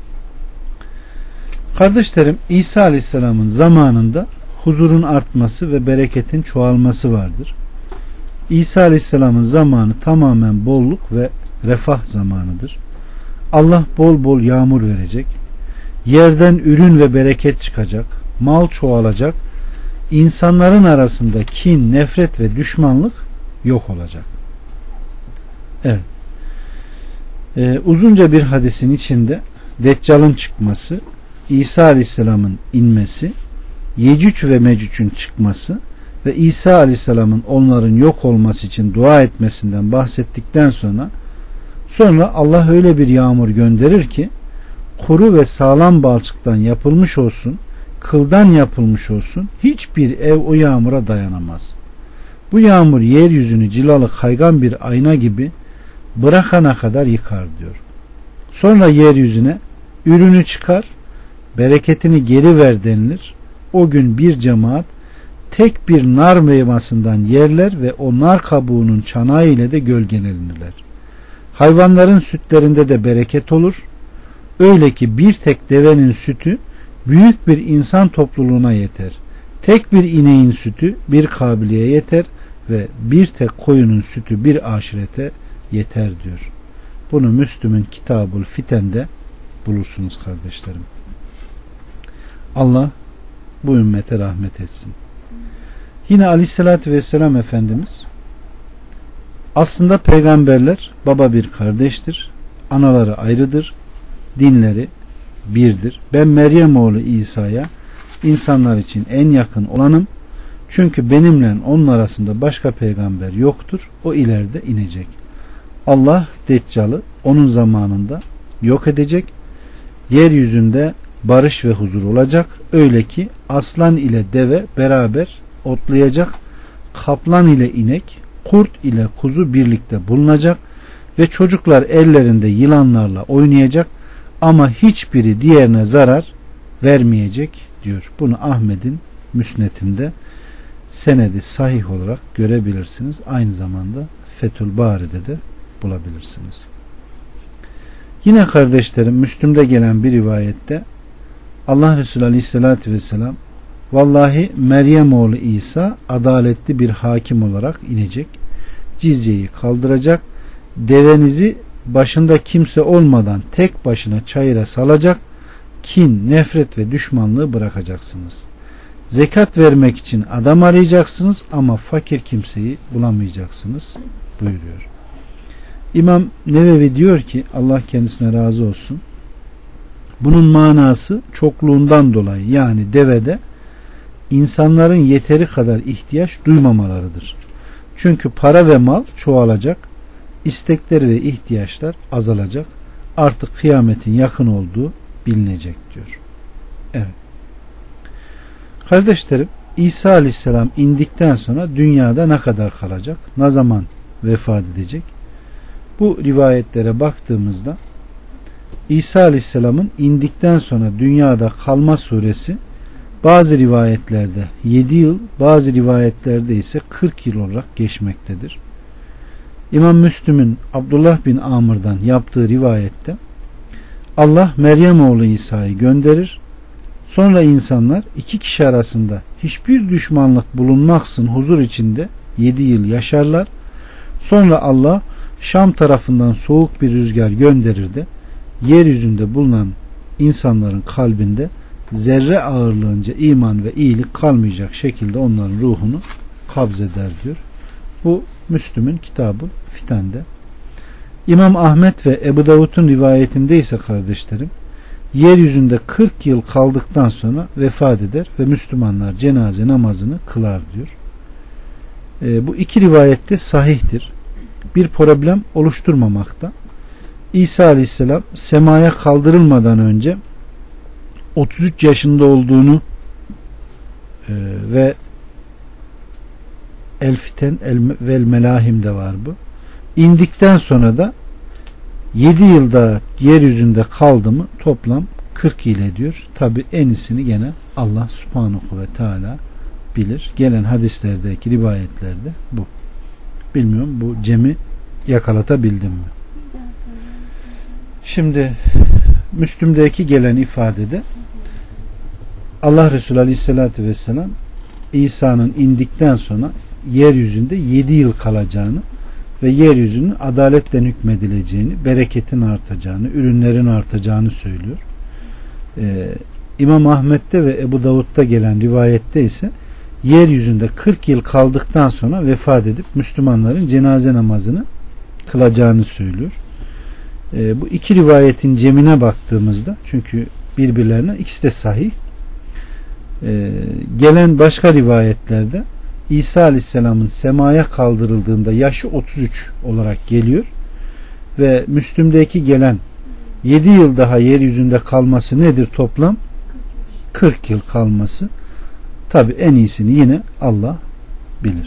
Kardeşlerim, İsa Aleyhisselam'ın zamanında huzurun artması ve bereketin çoğalması vardır. İsa Aleyhisselam'ın zamanı tamamen bolluk ve refah zamanıdır. Allah bol bol yağmur verecek. Yerden ürün ve bereket çıkacak. Mal çoğalacak. İnsanların arasında kin, nefret ve düşmanlık yok olacak. Evet. Ee, uzunca bir hadisin içinde Deccal'ın çıkması, İsa Aleyhisselam'ın inmesi, Yecüc ve Mecüc'ün çıkması ve İsa Aleyhisselam'ın onların yok olması için dua etmesinden bahsettikten sonra sonra Allah öyle bir yağmur gönderir ki kuru ve sağlam balçıktan yapılmış olsun, kıldan yapılmış olsun, hiçbir ev o yağmura dayanamaz. Bu yağmur yeryüzünü cilalı kaygan bir ayna gibi bırakana kadar yıkar diyor. Sonra yeryüzüne ürünü çıkar, bereketini geri ver denilir. O gün bir cemaat tek bir nar meyvasından yerler ve o nar kabuğunun çanağı ile de gölgelenirler. Hayvanların sütlerinde de bereket olur. Öyle ki bir tek devenin sütü büyük bir insan topluluğuna yeter. Tek bir ineğin sütü bir kabiliye yeter ve bir tek koyunun sütü bir aşirete yeter diyor. Bunu Müslüm'ün Kitabul Fiten'de bulursunuz kardeşlerim. Allah bu ümmete rahmet etsin. Yine Aleyhisselatü Vesselam Efendimiz aslında peygamberler baba bir kardeştir. Anaları ayrıdır. Dinleri birdir. Ben Meryem oğlu İsa'ya insanlar için en yakın olanım. Çünkü benimle onun arasında başka peygamber yoktur. O ileride inecek. Allah Deccal'ı onun zamanında yok edecek. Yeryüzünde barış ve huzur olacak. Öyle ki aslan ile deve beraber otlayacak. Kaplan ile inek, kurt ile kuzu birlikte bulunacak ve çocuklar ellerinde yılanlarla oynayacak ama hiçbiri diğerine zarar vermeyecek diyor. Bunu Ahmet'in Müsnet'inde senedi sahih olarak görebilirsiniz. Aynı zamanda Fethül Bari'de de bulabilirsiniz. Yine kardeşlerim, Müslüm'de gelen bir rivayette Allah Resulü Aleyhisselatü Vesselam, vallahi Meryem oğlu İsa adaletli bir hakim olarak inecek, cizyeyi kaldıracak, devenizi başında kimse olmadan tek başına çayıra salacak, kin, nefret ve düşmanlığı bırakacaksınız. Zekat vermek için adam arayacaksınız ama fakir kimseyi bulamayacaksınız buyuruyor. İmam Nevevi diyor ki, Allah kendisine razı olsun, bunun manası çokluğundan dolayı, yani devede insanların yeteri kadar ihtiyaç duymamalarıdır. Çünkü para ve mal çoğalacak, istekleri ve ihtiyaçlar azalacak, artık kıyametin yakın olduğu bilinecek diyor. Evet. Kardeşlerim, İsa Aleyhisselam indikten sonra dünyada ne kadar kalacak? Ne zaman vefat edecek? Bu rivayetlere baktığımızda İsa Aleyhisselam'ın indikten sonra dünyada kalma suresi bazı rivayetlerde yedi yıl, bazı rivayetlerde ise kırk yıl olarak geçmektedir. İmam Müslüm'ün Abdullah bin Amr'dan yaptığı rivayette Allah Meryem oğlu İsa'yı gönderir. Sonra insanlar iki kişi arasında hiçbir düşmanlık bulunmaksızın huzur içinde yedi yıl yaşarlar. Sonra Allah Şam tarafından soğuk bir rüzgar gönderir de yeryüzünde bulunan insanların kalbinde zerre ağırlığınca iman ve iyilik kalmayacak şekilde onların ruhunu kabzeder diyor. Bu Müslüm'ün Kitab-ı Fitan'de. İmam Ahmet ve Ebu Davud'un rivayetinde ise kardeşlerim, yeryüzünde kırk yıl kaldıktan sonra vefat eder ve Müslümanlar cenaze namazını kılar diyor. E, bu iki rivayette sahihtir. Bir problem oluşturmamakta. İsa Aleyhisselam semaya kaldırılmadan önce otuz üç yaşında olduğunu e, ve El Fiten el, vel Melahim de var bu. İndikten sonra da yedi yılda yeryüzünde kaldı mı toplam kırk yıl ediyor. Tabi en iyisini gene Allah Subhanahu ve Teala bilir. Gelen hadislerdeki rivayetlerde bu. Bilmiyorum bu Cem'i yakalatabildim mi? Şimdi Müslüm'deki gelen ifadede Allah Resulü Aleyhisselatü Vesselam İsa'nın indikten sonra yeryüzünde yedi yıl kalacağını ve yeryüzünün adaletle hükmedileceğini, bereketin artacağını, ürünlerin artacağını söylüyor. Ee, İmam Ahmet'te ve Ebu Davud'da gelen rivayette ise yeryüzünde kırk yıl kaldıktan sonra vefat edip Müslümanların cenaze namazını kılacağını söylüyor. Ee, bu iki rivayetin cemine baktığımızda, çünkü birbirlerine ikisi de sahih, ee, gelen başka rivayetlerde İsa Aleyhisselam'ın semaya kaldırıldığında yaşı otuz üç olarak geliyor ve Müslüm'deki gelen yedi yıl daha yeryüzünde kalması nedir toplam? kırk yıl kalması. Tabi en iyisini yine Allah bilir.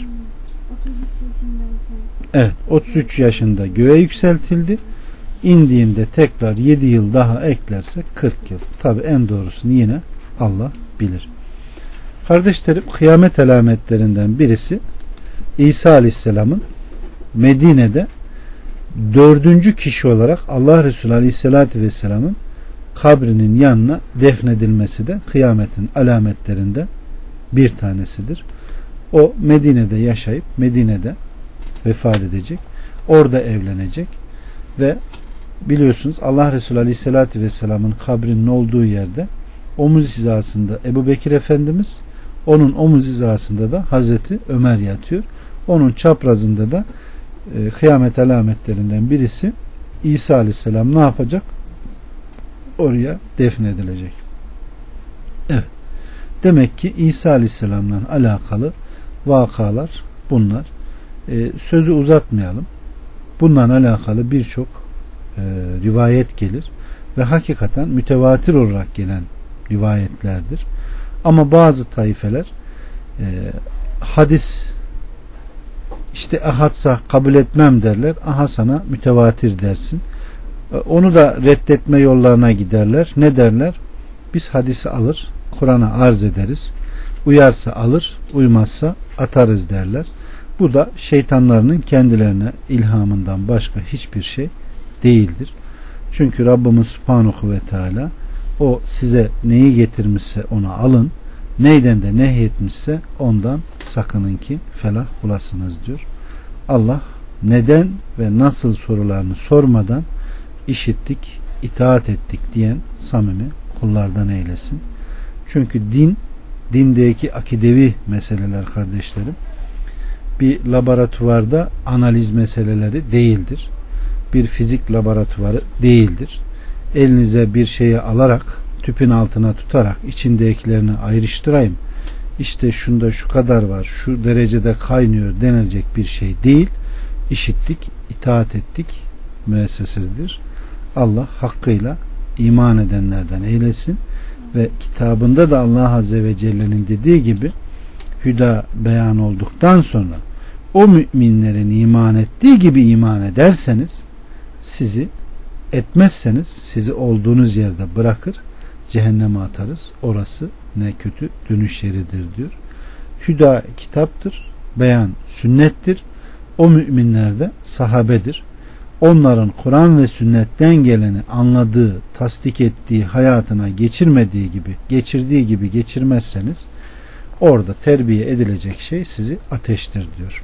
Evet, otuz üç yaşında göğe yükseltildi. İndiğinde tekrar yedi yıl daha eklersek kırk yıl. Tabi en doğrusunu yine Allah bilir. Kardeşlerim, kıyamet alametlerinden birisi İsa Aleyhisselam'ın Medine'de dördüncü kişi olarak Allah Resulü Aleyhisselatü Vesselam'ın kabrinin yanına defnedilmesi de kıyametin alametlerinden bir tanesidir. O Medine'de yaşayıp Medine'de vefat edecek. Orada evlenecek ve biliyorsunuz Allah Resulü Aleyhisselatü Vesselam'ın kabrinin olduğu yerde omuz hizasında Ebu Bekir Efendimiz, onun omuz hizasında da Hazreti Ömer yatıyor. Onun çaprazında da e, kıyamet alametlerinden birisi İsa Aleyhisselam ne yapacak? Oraya defnedilecek. Evet. Demek ki İsa Aleyhisselam'la alakalı vakalar bunlar. Ee, sözü uzatmayalım. Bununla alakalı birçok e, rivayet gelir ve hakikaten mütevatir olarak gelen rivayetlerdir. Ama bazı taifeler e, hadis işte ahadsa kabul etmem derler. Aha sana mütevatir dersin. E, onu da reddetme yollarına giderler. Ne derler? Biz hadisi alır, Kur'an'a arz ederiz. Uyarsa alır, uymazsa atarız derler. Bu da şeytanlarının kendilerine ilhamından başka hiçbir şey değildir. Çünkü Rabbimiz Subhanahu ve Teala o size neyi getirmişse onu alın, neyden de nehyetmişse ondan sakının ki felah bulasınız diyor. Allah neden ve nasıl sorularını sormadan işittik, itaat ettik diyen samimi kullardan eylesin. Çünkü din, dindeki akidevi meseleler kardeşlerim, bir laboratuvarda analiz meseleleri değildir. Bir fizik laboratuvarı değildir. Elinize bir şeyi alarak, tüpün altına tutarak içindekilerini ayrıştırayım, İşte şunda şu kadar var, şu derecede kaynıyor denilecek bir şey değil. İşittik, itaat ettik müessesesidir. Allah hakkıyla iman edenlerden eylesin ve kitabında da Allah Azze ve Celle'nin dediği gibi hüda beyan olduktan sonra o müminlerin iman ettiği gibi iman ederseniz, sizi etmezseniz sizi olduğunuz yerde bırakır, cehenneme atarız. Orası ne kötü dönüş yeridir diyor. Hüda kitaptır, beyan sünnettir. O müminler de sahabedir. Onların Kur'an ve sünnetten geleni anladığı, tasdik ettiği, hayatına geçirmediği gibi, geçirdiği gibi geçirmezseniz orada terbiye edilecek şey sizi ateştir diyor.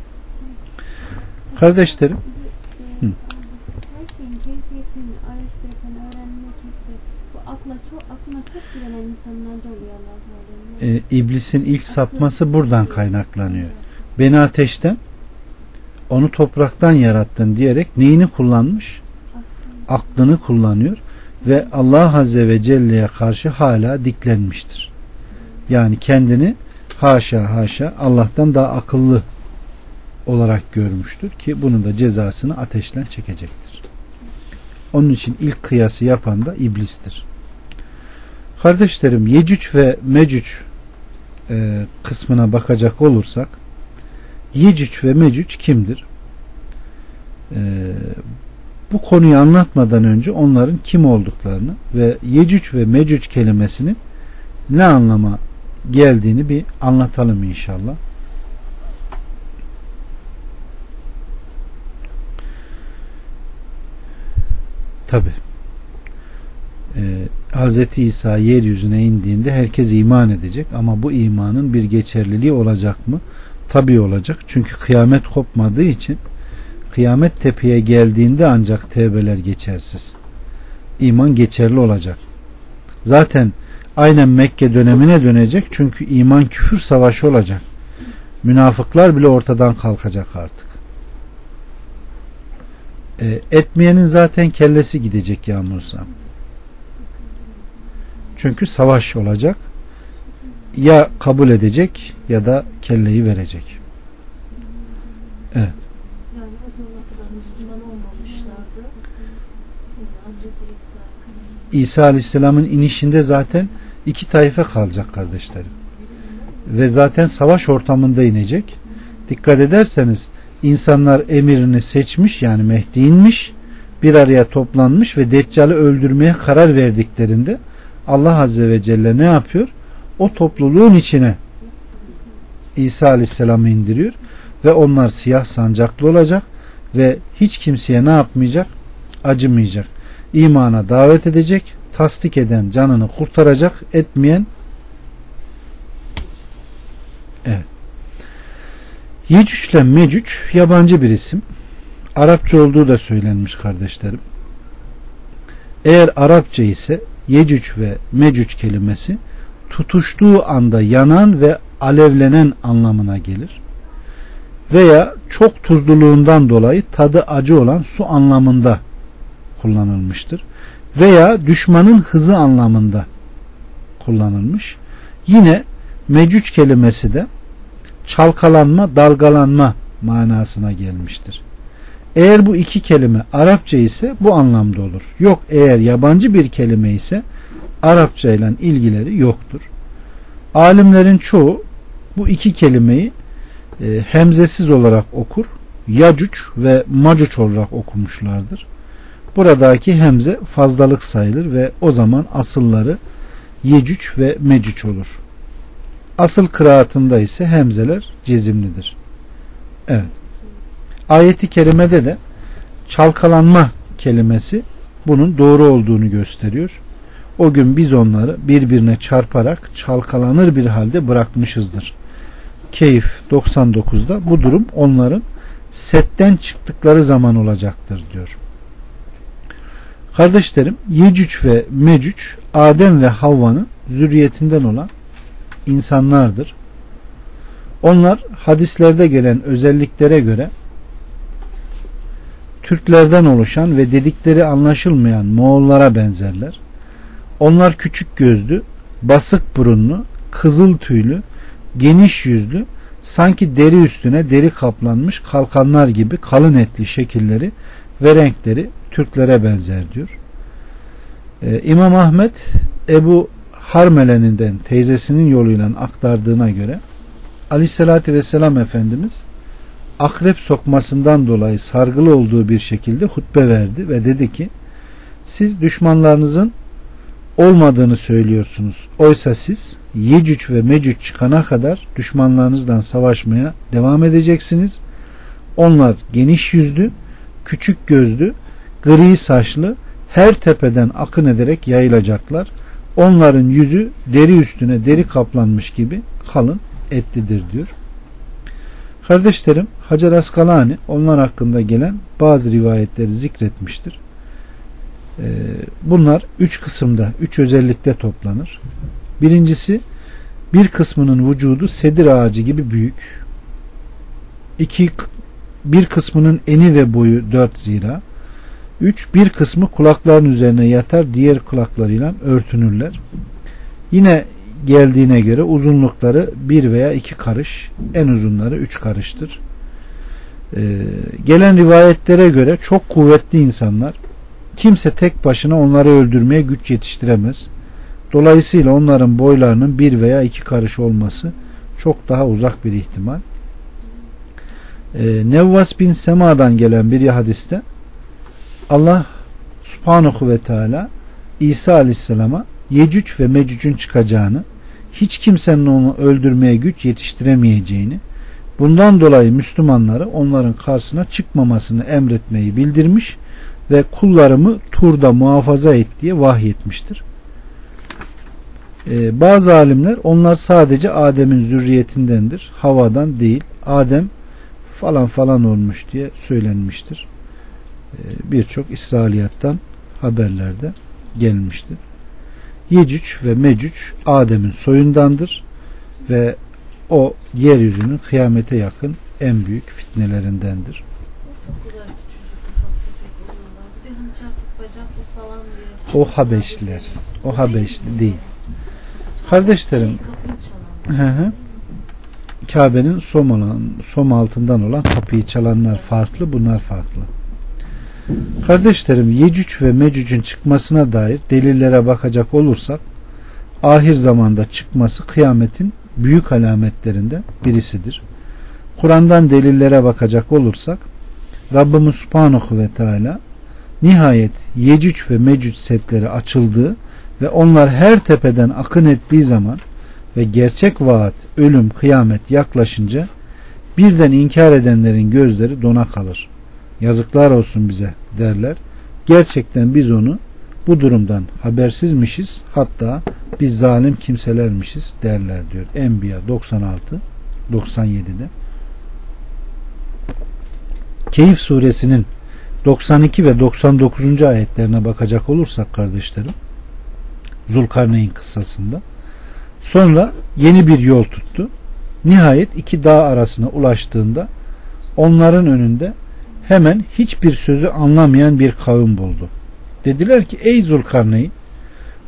Kardeşlerim, hı. Her şeyin keyfiyetini araştırırken öğrenmek ise bu akla çok, aklına çok güvenen insanlarda oluyor Allah'ın izniyle. Ee, İblisin ilk sapması buradan kaynaklanıyor. Beni ateşten, onu topraktan yarattın diyerek neyini kullanmış? Aklını kullanıyor ve Allah Azze ve Celle'ye karşı hala diklenmiştir. Yani kendini haşa haşa Allah'tan daha akıllı olarak görmüştür ki bunun da cezasını ateşten çekecektir. Onun için ilk kıyası yapan da iblistir. Kardeşlerim, Yecüc ve Mecüc e, kısmına bakacak olursak, Yecüc ve Mecüc kimdir? E, bu konuyu anlatmadan önce onların kim olduklarını ve Yecüc ve Mecüc kelimesinin ne anlama geldiğini bir anlatalım inşallah. Tabi ee, Hz. İsa yeryüzüne indiğinde herkes iman edecek ama bu imanın bir geçerliliği olacak mı? Tabi olacak. Çünkü kıyamet kopmadığı için kıyamet tepeye geldiğinde ancak tevbeler geçersiz. İman geçerli olacak. Zaten aynen Mekke dönemine dönecek. Çünkü iman küfür savaşı olacak. Münafıklar bile ortadan kalkacak artık. E, etmeyenin zaten kellesi gidecek yağmursa. Çünkü savaş olacak. Ya kabul edecek ya da kelleyi verecek. Evet. Yani o zamana kadar Müslüman olmamışlardı. Hazreti İsa İsa Aleyhisselam'ın inişinde zaten iki taife kalacak kardeşlerim. Ve zaten savaş ortamında inecek. Dikkat ederseniz insanlar emirini seçmiş, yani Mehdi inmiş, bir araya toplanmış ve Deccal'i öldürmeye karar verdiklerinde Allah Azze ve Celle ne yapıyor? O topluluğun içine İsa Aleyhisselam'ı indiriyor ve onlar siyah sancaklı olacak ve hiç kimseye ne yapmayacak? Acımayacak. İmana davet edecek, tasdik eden canını kurtaracak, etmeyen evet. Yecüc ile Mecüc yabancı bir isim. Arapça olduğu da söylenmiş kardeşlerim. Eğer Arapça ise Yecüc ve Mecüc kelimesi tutuştuğu anda yanan ve alevlenen anlamına gelir. Veya çok tuzluluğundan dolayı tadı acı olan su anlamında kullanılmıştır. Veya düşmanın hızı anlamında kullanılmış. Yine mecüc kelimesi de çalkalanma, dalgalanma manasına gelmiştir. Eğer bu iki kelime Arapça ise bu anlamda olur. Yok eğer yabancı bir kelime ise Arapça ile ilgileri yoktur. Alimlerin çoğu bu iki kelimeyi e, hemzesiz olarak okur, Yacuc ve Macuc olarak okumuşlardır. Buradaki hemze fazlalık sayılır ve o zaman asılları Yecüc ve Mecüc olur. Asıl kıraatında ise hemzeler cezimlidir. Evet. Ayeti kerimede de çalkalanma kelimesi bunun doğru olduğunu gösteriyor. O gün biz onları birbirine çarparak çalkalanır bir halde bırakmışızdır. Keyif doksan dokuzda bu durum onların setten çıktıkları zaman olacaktır diyor. Kardeşlerim, Yecüc ve Mecüc Adem ve Havva'nın zürriyetinden olan insanlardır. Onlar hadislerde gelen özelliklere göre Türklerden oluşan ve dedikleri anlaşılmayan Moğollara benzerler. Onlar küçük gözlü, basık burunlu, kızıl tüylü, geniş yüzlü, sanki deri üstüne deri kaplanmış kalkanlar gibi kalın etli şekilleri ve renkleri Türklere benzer diyor. Ee, İmam Ahmet Ebu Harmele'ninden teyzesinin yoluyla aktardığına göre Aleyhisselatü Vesselam Efendimiz akrep sokmasından dolayı sargılı olduğu bir şekilde hutbe verdi ve dedi ki, siz düşmanlarınızın olmadığını söylüyorsunuz. Oysa siz Yecüc ve Mecüc çıkana kadar düşmanlarınızdan savaşmaya devam edeceksiniz. Onlar geniş yüzlü, küçük gözlü, gri saçlı, her tepeden akın ederek yayılacaklar. Onların yüzü deri üstüne deri kaplanmış gibi kalın etlidir diyor. Kardeşlerim, Hacer Askalani onlar hakkında gelen bazı rivayetleri zikretmiştir. Bunlar üç kısımda, üç özellikte toplanır. Birincisi, bir kısmının vücudu sedir ağacı gibi büyük. İki, bir kısmının eni ve boyu dört zira. Üç, bir kısmı kulakların üzerine yatar, diğer kulaklarıyla örtünürler. Yine geldiğine göre uzunlukları bir veya iki karış, en uzunları üç karıştır. Ee, gelen rivayetlere göre çok kuvvetli insanlar, kimse tek başına onları öldürmeye güç yetiştiremez. Dolayısıyla onların boylarının bir veya iki karış olması çok daha uzak bir ihtimal. Ee, Nevvas bin Sema'dan gelen bir hadiste Allah Subhanahu ve Teala İsa Aleyhisselam'a Yecüc ve Mecüc'ün çıkacağını, hiç kimsenin onu öldürmeye güç yetiştiremeyeceğini, bundan dolayı Müslümanları onların karşısına çıkmamasını emretmeyi bildirmiş ve kullarımı Tur'da muhafaza et diye vahyetmiştir. Ee, bazı alimler onlar sadece Adem'in zürriyetindendir, Havva'dan değil, Adem falan falan olmuş diye söylenmiştir. Ee, birçok İsrailiyattan haberlerde gelmiştir. Yecüc ve Mecüc Adem'in soyundandır ve o yeryüzünün kıyamete yakın en büyük fitnelerindendir. O Habeşliler. O Habeşli değil. Kardeşlerim, hı hı, Kabe'nin som olan, som altından olan kapıyı çalanlar farklı, bunlar farklı. Kardeşlerim, Yecüc ve Mecüc'ün çıkmasına dair delillere bakacak olursak, ahir zamanda çıkması kıyametin büyük alametlerinden birisidir. Kur'an'dan delillere bakacak olursak, Rabbimiz Subhanahu ve Teala nihayet Yecüc ve Mecüc setleri açıldığı ve onlar her tepeden akın ettiği zaman ve gerçek vaat, ölüm, kıyamet yaklaşınca birden inkar edenlerin gözleri dona kalır. Yazıklar olsun bize derler. Gerçekten biz onu bu durumdan habersizmişiz, hatta biz zalim kimselermişiz derler diyor. Enbiya doksan altı doksan yedi'de. Keyif suresinin doksan iki ve doksan dokuzuncu ayetlerine bakacak olursak kardeşlerim, Zulkarneyn kıssasında, sonra yeni bir yol tuttu. Nihayet iki dağ arasına ulaştığında onların önünde hemen hiçbir sözü anlamayan bir kavim buldu. Dediler ki, ey Zulkarneyn,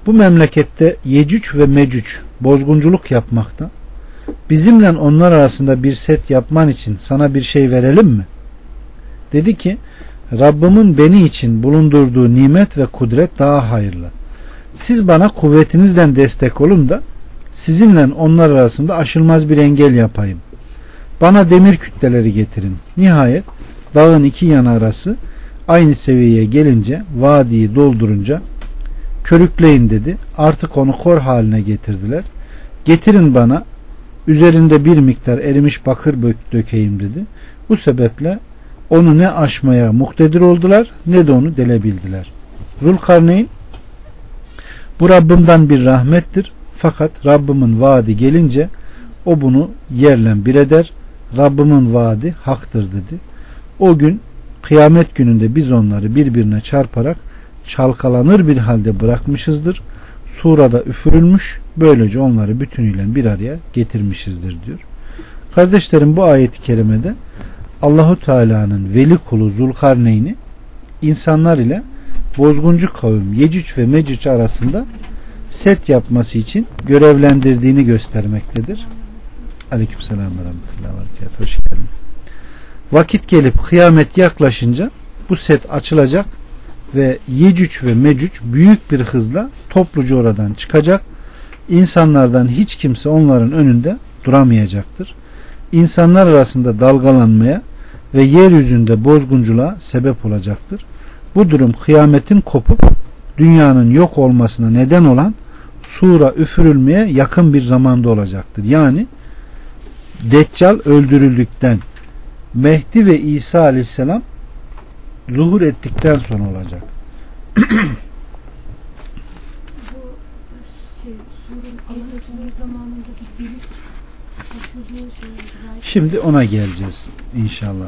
bu memlekette Yecüc ve Mecüc bozgunculuk yapmakta. Bizimle onlar arasında bir set yapman için sana bir şey verelim mi? Dedi ki, Rabbimin beni için bulundurduğu nimet ve kudret daha hayırlı. Siz bana kuvvetinizden destek olun da sizinle onlar arasında aşılmaz bir engel yapayım. Bana demir kütleleri getirin. Nihayet dağın iki yanı arası aynı seviyeye gelince, vadiyi doldurunca körükleyin dedi. Artık onu kor haline getirdiler. Getirin bana, üzerinde bir miktar erimiş bakır dökeyim dedi. Bu sebeple onu ne aşmaya muktedir oldular ne de onu delebildiler. Zulkarneyn, bu Rabbimden bir rahmettir. Fakat Rabbimin vaadi gelince o bunu yerle bir eder. Rabbimin vaadi haktır dedi. O gün kıyamet gününde biz onları birbirine çarparak çalkalanır bir halde bırakmışızdır. Surada üfürülmüş. Böylece onları bütünüyle bir araya getirmişizdir diyor. Kardeşlerim, bu ayet-i kerimede Allahu Teala'nın veli kulu Zulkarneyn'i insanlar ile bozguncu kavim Yecüc ve Mecüc arasında set yapması için görevlendirdiğini göstermektedir. Aleykümselam ve rahmetullahi ve berekatuhu. Hoş geldin. Vakit gelip kıyamet yaklaşınca bu set açılacak ve Yecüc ve Mecüc büyük bir hızla topluca oradan çıkacak. İnsanlardan hiç kimse onların önünde duramayacaktır. İnsanlar arasında dalgalanmaya ve yeryüzünde bozgunculuğa sebep olacaktır. Bu durum kıyametin kopup dünyanın yok olmasına neden olan sura üfürülmeye yakın bir zamanda olacaktır. Yani Deccal öldürüldükten, Mehdi ve İsa aleyhisselam zuhur ettikten sonra olacak. Bu şey, surun Allah Resulü zamanındaki delik açıldığı şey. Şimdi ona geleceğiz inşallah.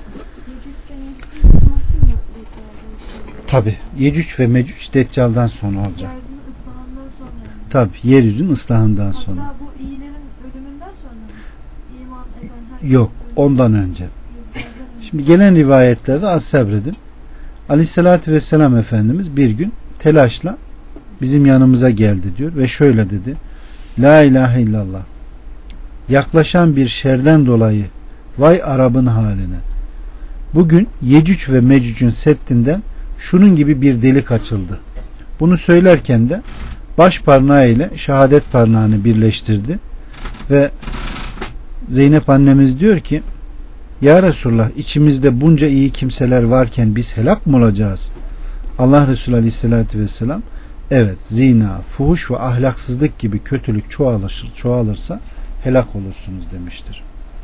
Tabi Yecüc ve Mecüc Deccal'dan sonra olacak. Yeryüzünün ıslahından sonra. Tabi yeryüzünün ıslahından sonra. Hatta bu iyilerin ölümünden sonra mı? İman eden her Yok, ondan önce. Şimdi gelen rivayetlerde az sabredin. Aleyhissalatü vesselam Efendimiz bir gün telaşla bizim yanımıza geldi diyor ve şöyle dedi: La ilahe illallah, yaklaşan bir şerden dolayı vay Arap'ın haline. Bugün Yecüc ve Mecüc'ün seddinden şunun gibi bir delik açıldı. Bunu söylerken de baş parmağı ile şehadet parmağını birleştirdi ve Zeynep annemiz diyor ki, Ya Resulullah, içimizde bunca iyi kimseler varken biz helak mı olacağız? Allah Resulü Aleyhisselatü Vesselam, evet, zina, fuhuş ve ahlaksızlık gibi kötülük çoğalır, çoğalırsa helak olursunuz demiştir.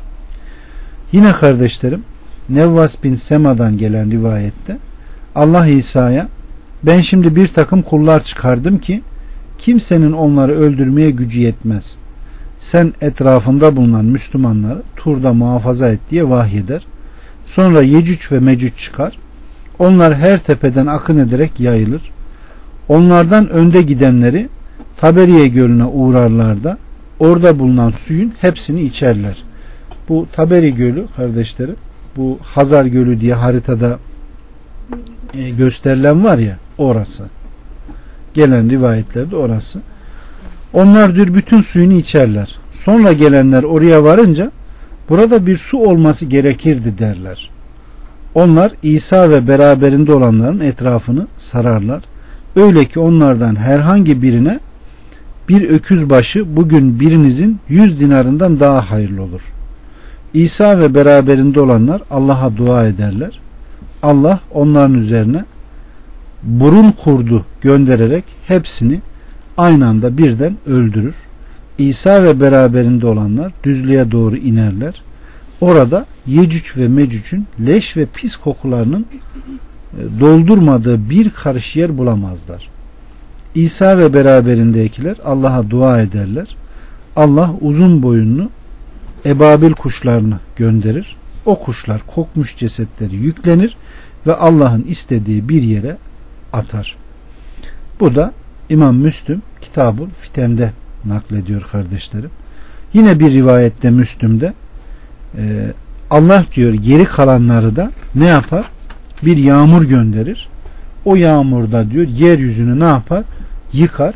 Yine kardeşlerim, Nevvas bin Sema'dan gelen rivayette Allah İsa'ya, ben şimdi bir takım kullar çıkardım ki kimsenin onları öldürmeye gücü yetmez. Sen etrafında bulunan Müslümanları Tur'da muhafaza et diye vahyeder. Sonra Yecüc ve Mecüc çıkar. Onlar her tepeden akın ederek yayılır. Onlardan önde gidenleri Taberiye Gölü'ne uğrarlar da orada bulunan suyun hepsini içerler. Bu Taberi Gölü kardeşlerim, bu Hazar Gölü diye haritada e, gösterilen var ya, orası. Gelen rivayetlerde orası. Onlar diyor bütün suyunu içerler. Sonra gelenler oraya varınca burada bir su olması gerekirdi derler. Onlar İsa ve beraberinde olanların etrafını sararlar. Öyle ki onlardan herhangi birine bir öküz başı bugün birinizin yüz dinarından daha hayırlı olur. İsa ve beraberinde olanlar Allah'a dua ederler. Allah onların üzerine burun kurdu göndererek hepsini aynı anda birden öldürür. İsa ve beraberinde olanlar düzlüğe doğru inerler. Orada Yecüc ve Mecüc'ün leş ve pis kokularının doldurmadığı bir karış yer bulamazlar. İsa ve beraberindekiler Allah'a dua ederler. Allah uzun boyunlu ebabil kuşlarını gönderir. O kuşlar kokmuş cesetleri yüklenir ve Allah'ın istediği bir yere atar. Bu da İmam Müslüm Kitabul Fiten'de naklediyor kardeşlerim. Yine bir rivayette Müslüm'de e, Allah diyor geri kalanları da ne yapar? Bir yağmur gönderir. O yağmurda diyor yeryüzünü ne yapar? Yıkar.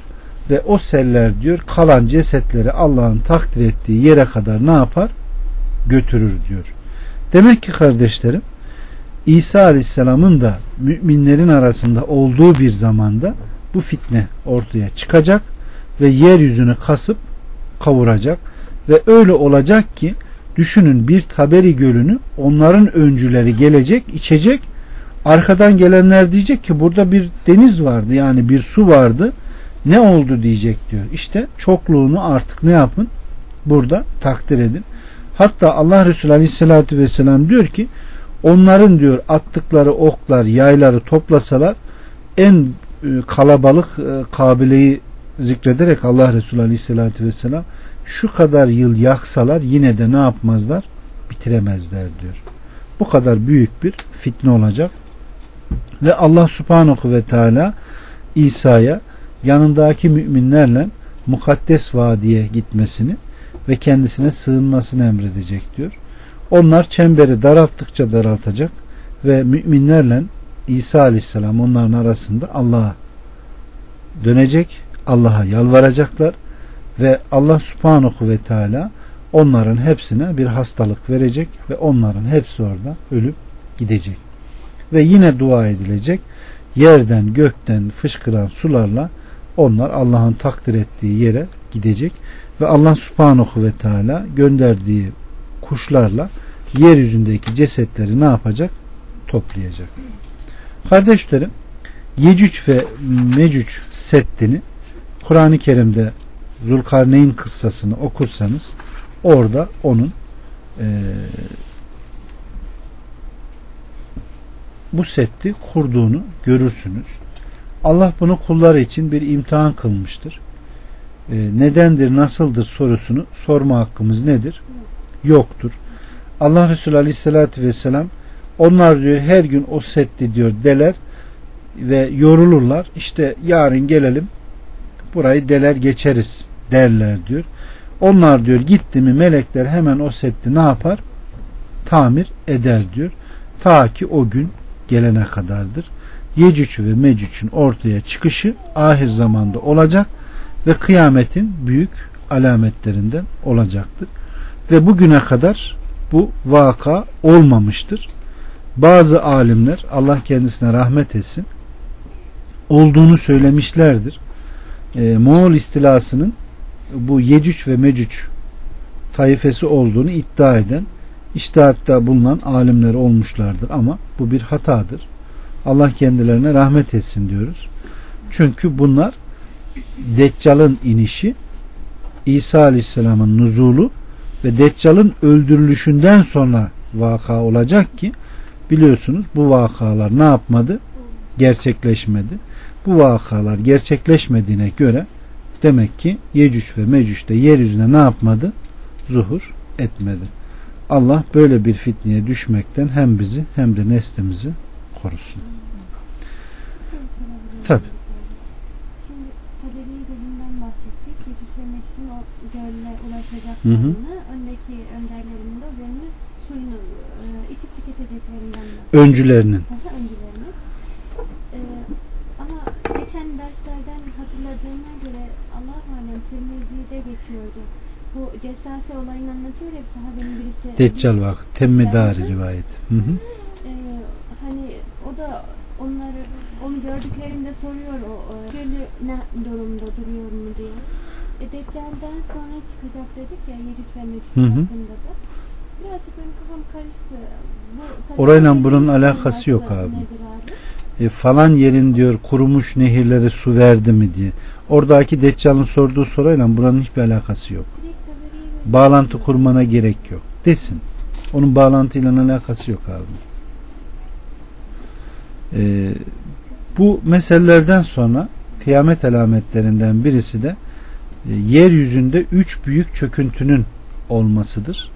ve o seller diyor kalan cesetleri Allah'ın takdir ettiği yere kadar ne yapar? Götürür diyor. Demek ki kardeşlerim, İsa Aleyhisselam'ın da müminlerin arasında olduğu bir zamanda bu fitne ortaya çıkacak ve yeryüzünü kasıp kavuracak ve öyle olacak ki düşünün, bir Taberi gölünü onların öncüleri gelecek, içecek, arkadan gelenler diyecek ki burada bir deniz vardı, yani bir su vardı, ne oldu diyecek diyor. İşte çokluğunu artık ne yapın? Burada takdir edin. Hatta Allah Resulü Aleyhisselatü Vesselam diyor ki onların diyor attıkları oklar, yayları toplasalar en kalabalık kabileyi zikrederek Allah Resulü Aleyhisselatü Vesselam şu kadar yıl yaksalar yine de ne yapmazlar? Bitiremezler diyor. Bu kadar büyük bir fitne olacak. Ve Allah Subhanahu ve Teala İsa'ya yanındaki müminlerle mukaddes vadiye gitmesini ve kendisine sığınmasını emredecek diyor. Onlar çemberi daralttıkça daraltacak ve müminlerle İsa Aleyhisselam onların arasında Allah'a dönecek, Allah'a yalvaracaklar ve Allah Subhanahu ve Teala onların hepsine bir hastalık verecek ve onların hepsi orada ölüp gidecek. Ve yine dua edilecek. Yerden gökten fışkıran sularla onlar Allah'ın takdir ettiği yere gidecek ve Allah Subhanahu ve Teala gönderdiği kuşlarla yeryüzündeki cesetleri ne yapacak? Toplayacak. Kardeşlerim, Yecüc ve Mecüc seddini Kur'an-ı Kerim'de Zulkarneyn kıssasını okursanız orada onun e, bu seddi kurduğunu görürsünüz. Allah bunu kulları için bir imtihan kılmıştır. E, nedendir, nasıldır sorusunu sorma hakkımız nedir? Yoktur. Allah Resulü Aleyhisselatü Vesselam onlar diyor her gün o seddi diyor deler ve yorulurlar. İşte yarın gelelim burayı deler geçeriz derler diyor. Onlar diyor gitti mi melekler hemen o seddi ne yapar? Tamir eder diyor. Ta ki o gün gelene kadardır. Yecüc ve Mecüc'ün ortaya çıkışı ahir zamanda olacak ve kıyametin büyük alametlerinden olacaktır. Ve bugüne kadar bu vaka olmamıştır. Bazı alimler, Allah kendisine rahmet etsin, olduğunu söylemişlerdir. E, Moğol istilasının bu Yecüc ve Mecüc taifesi olduğunu iddia eden, içtihatta bulunan alimler olmuşlardır ama bu bir hatadır. Allah kendilerine rahmet etsin diyoruz. Çünkü bunlar Deccal'ın inişi, İsa Aleyhisselam'ın nuzulu ve Deccal'ın öldürülüşünden sonra vaka olacak ki biliyorsunuz bu vakalar ne yapmadı? Gerçekleşmedi. Bu vakalar gerçekleşmediğine göre demek ki Yecüc ve Mecüc de yeryüzüne ne yapmadı? Zuhur etmedi. Allah böyle bir fitneye düşmekten hem bizi hem de neslimizi korusun. Tabi. Şimdi Taberi gözünden bahsettik. Yecüc ve Mecüc'ün o gölle ulaşacaklarını, öndeki önderlerinin de o gölün suyunu e, içip tüketeceklerinden bahsettik. Öncülerinin. Öncülerinin. E, ama geçen derslerden hatırladığıma göre Allah-u Alem Tirmizi'de geçiyordu. Bu cessase olayını anlatıyor ya, sahabenin birisi. Deccal vakı. Temmidari rivayet. Hı hı. E, hani o da onları onu gördüklerinde soruyor o gölü ne durumda duruyor mu diye. E, Deccal'den sonra çıkacak dedik ya Yecüc ve Mecüc hakkında da. Birazcık benim kafam karıştı. Bu, orayla bunun alakası yok abi. abi? E, falan yerin diyor kurumuş nehirleri su verdi mi diye. Oradaki Deccal'ın sorduğu soruyla buranın hiçbir alakası yok. Bağlantı kurmana gerek yok. Desin. Onun bağlantıyla alakası yok abi. E, bu meselelerden sonra kıyamet alametlerinden birisi de e, yeryüzünde üç büyük çöküntünün olmasıdır.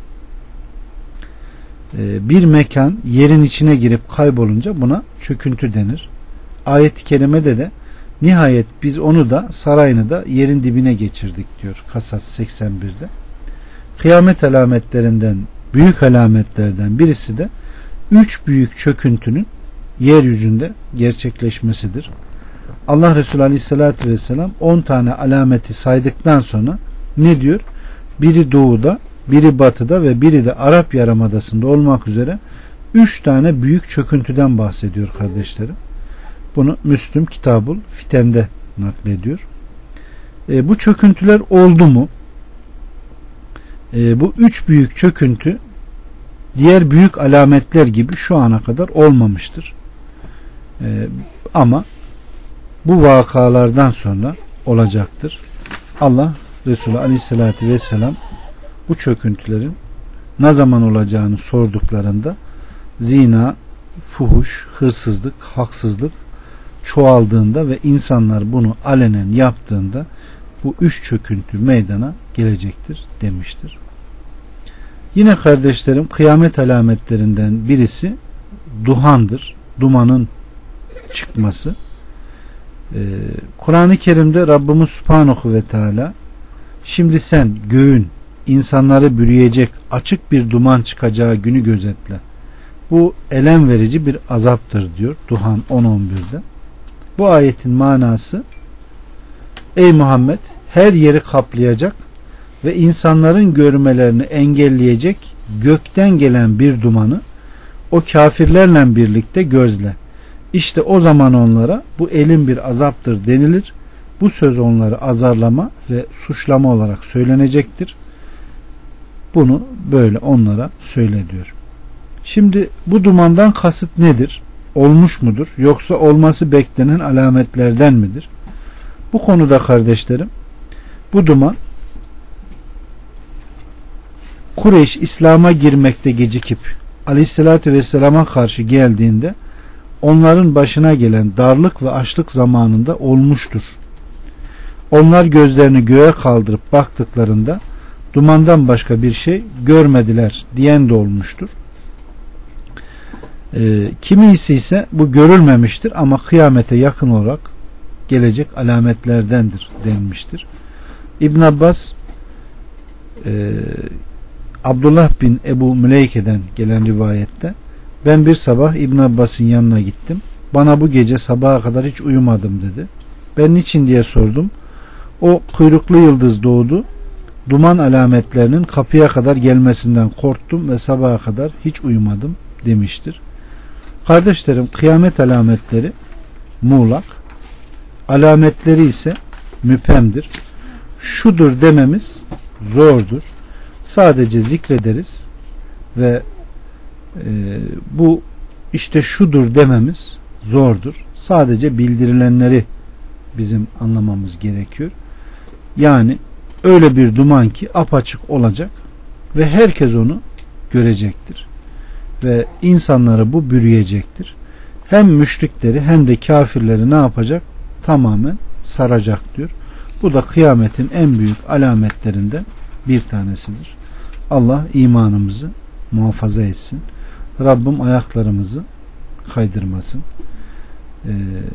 E, bir mekan yerin içine girip kaybolunca buna çöküntü denir. Ayet-i kerimede de nihayet biz onu da sarayını da yerin dibine geçirdik diyor Kasas seksen birde. Kıyamet alametlerinden, büyük alametlerden birisi de üç büyük çöküntünün yeryüzünde gerçekleşmesidir. Allah Resulü Aleyhisselatü Vesselam on tane alameti saydıktan sonra ne diyor? Biri doğuda, biri batıda ve biri de Arap Yarımadası'nda olmak üzere üç tane büyük çöküntüden bahsediyor kardeşlerim. Bunu Müslüm Kitabul Fiten'de naklediyor. E, bu çöküntüler oldu mu? E, bu üç büyük çöküntü diğer büyük alametler gibi şu ana kadar olmamıştır. E, ama bu vakalardan sonra olacaktır. Allah Resulü Aleyhisselatü Vesselam bu çöküntülerin ne zaman olacağını sorduklarında zina, fuhuş, hırsızlık, haksızlık çoğaldığında ve insanlar bunu alenen yaptığında bu üç çöküntü meydana gelecektir demiştir. Yine kardeşlerim, kıyamet alametlerinden birisi duhandır. Dumanın çıkması. Ee, Kur'an-ı Kerim'de Rabbimiz Subhanahu ve Teala şimdi sen göğün insanları bürüyecek açık bir duman çıkacağı günü gözetle. Bu elem verici bir azaptır diyor Duhan on on bir'de. Bu ayetin manası, ey Muhammed, her yeri kaplayacak ve insanların görmelerini engelleyecek gökten gelen bir dumanı o kafirlerle birlikte gözle. İşte o zaman onlara bu elin bir azaptır denilir. Bu söz onları azarlama ve suçlama olarak söylenecektir. Bunu böyle onlara söyle diyor. Şimdi bu dumandan kasıt nedir? Olmuş mudur? Yoksa olması beklenen alametlerden midir? Bu konuda kardeşlerim, bu duman Kureyş İslam'a girmekte gecikip Aleyhisselatü Vesselam'a karşı geldiğinde onların başına gelen darlık ve açlık zamanında olmuştur. Onlar gözlerini göğe kaldırıp baktıklarında dumandan başka bir şey görmediler diyen de olmuştur. E, kimisi ise bu görülmemiştir ama kıyamete yakın olarak gelecek alametlerdendir denmiştir. İbn Abbas e, Abdullah bin Ebu Müleyke'den gelen rivayette ben bir sabah İbn Abbas'ın yanına gittim. Bana bu gece sabaha kadar hiç uyumadım dedi. Ben niçin diye sordum. O kuyruklu yıldız doğdu. Duman alametlerinin kapıya kadar gelmesinden korktum ve sabaha kadar hiç uyumadım demiştir. Kardeşlerim, kıyamet alametleri muğlak, alametleri ise müphemdir. Şudur dememiz zordur. Sadece zikrederiz ve e, bu işte şudur dememiz zordur. Sadece bildirilenleri bizim anlamamız gerekiyor. Yani öyle bir duman ki apaçık olacak ve herkes onu görecektir. Ve insanları bu bürüyecektir. Hem müşrikleri hem de kafirleri ne yapacak? Tamamen saracak diyor. Bu da kıyametin en büyük alametlerinden bir tanesidir. Allah imanımızı muhafaza etsin. Rabbim ayaklarımızı kaydırmasın. Ee,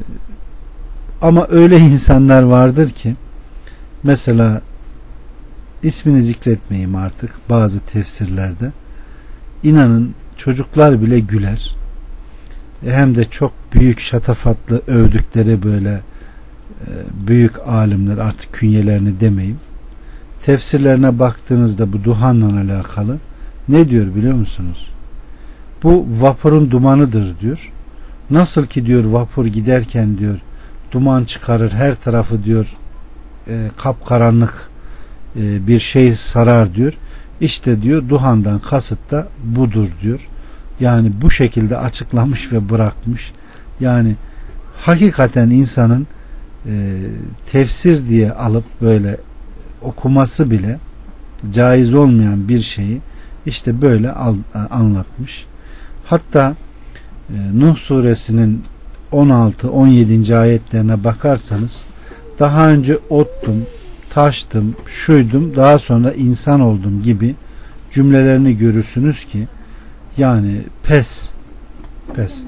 ama öyle insanlar vardır ki mesela ismini zikretmeyeyim artık bazı tefsirlerde, İnanın çocuklar bile güler. Hem de çok büyük şatafatlı övdükleri böyle büyük alimler, artık künyelerini demeyeyim, tefsirlerine baktığınızda bu duhanla alakalı ne diyor biliyor musunuz? Bu vapurun dumanıdır diyor. Nasıl ki diyor vapur giderken diyor duman çıkarır, her tarafı diyor e, kapkaranlık e, bir şey sarar diyor. İşte diyor duhandan kasıt da budur diyor. Yani bu şekilde açıklamış ve bırakmış. Yani hakikaten insanın e, tefsir diye alıp böyle okuması bile caiz olmayan bir şeyi işte böyle al, anlatmış. Hatta e, Nuh suresinin on altı on yedinci ayetlerine bakarsanız daha önce ottum, taştım, şuydum, daha sonra insan oldum gibi cümlelerini görürsünüz ki yani pes pes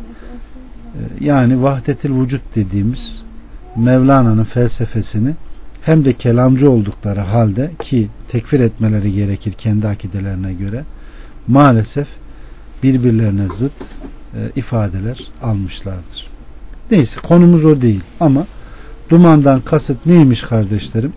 yani vahdetil vücut dediğimiz Mevlana'nın felsefesini hem de kelamcı oldukları halde ki tekfir etmeleri gerekir kendi akidelerine göre maalesef birbirlerine zıt e, ifadeler almışlardır. Neyse konumuz o değil ama Dumandan kasıt neymiş kardeşlerim?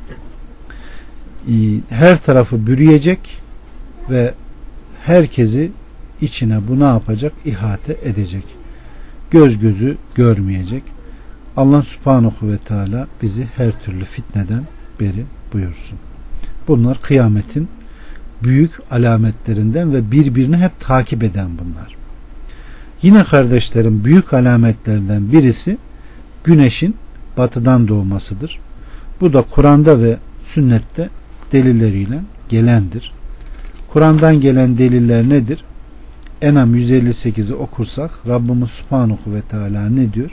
Her tarafı bürüyecek ve herkesi içine bu ne yapacak? İhate edecek. Göz gözü görmeyecek. Allah subhanahu ve teala bizi her türlü fitneden beri buyursun. Bunlar kıyametin büyük alametlerinden ve birbirini hep takip eden bunlar. Yine kardeşlerim, büyük alametlerden birisi güneşin batıdan doğmasıdır. Bu da Kur'an'da ve sünnette delilleriyle gelendir. Kur'an'dan gelen deliller nedir? En'am yüz elli sekizi okursak Rabbimiz Subhanahu ve Teala ne diyor?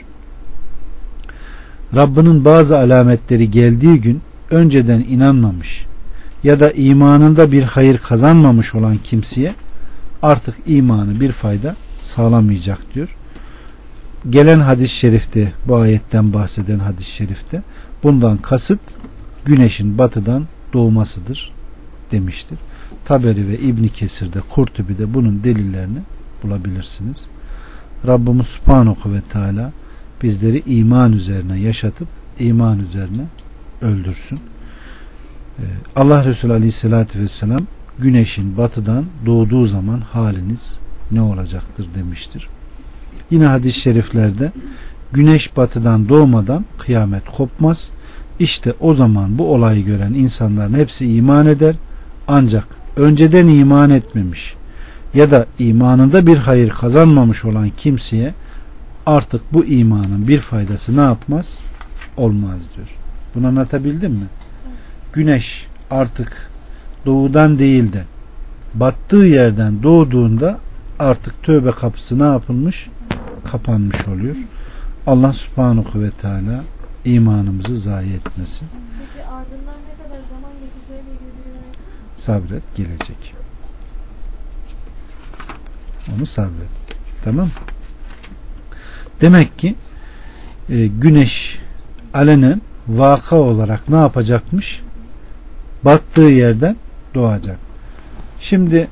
Rabbinin bazı alametleri geldiği gün önceden inanmamış ya da imanında bir hayır kazanmamış olan kimseye artık imanı bir fayda sağlamayacak diyor. Gelen hadis-i şerifte, bu ayetten bahseden hadis-i şerifte bundan kasıt güneşin batıdan doğmasıdır demiştir. Taberi ve İbn Kesir'de, Kurtubi'de bunun delillerini bulabilirsiniz. Rabbimiz Subhanahu ve Teala bizleri iman üzerine yaşatıp iman üzerine öldürsün. Allah Resulü Aleyhisselatü Vesselam güneşin batıdan doğduğu zaman haliniz ne olacaktır demiştir. Yine hadis-i şeriflerde güneş batıdan doğmadan kıyamet kopmaz. İşte o zaman bu olayı gören insanların hepsi iman eder. Ancak önceden iman etmemiş ya da imanında bir hayır kazanmamış olan kimseye artık bu imanın bir faydası ne yapmaz? Olmaz diyor. Bunu anlatabildim mi? Güneş artık doğudan değil de battığı yerden doğduğunda artık tövbe kapısı ne yapılmış? Kapanmış oluyor. Allah Subhanahu ve Teala imanımızı zayi etmesin. Peki ardından ne kadar zaman geçeceğiyle ilgili? Sabret, gelecek. Onu sabret. Tamam. Demek ki e, güneş alenen vaka olarak ne yapacakmış? Battığı yerden doğacak. Şimdi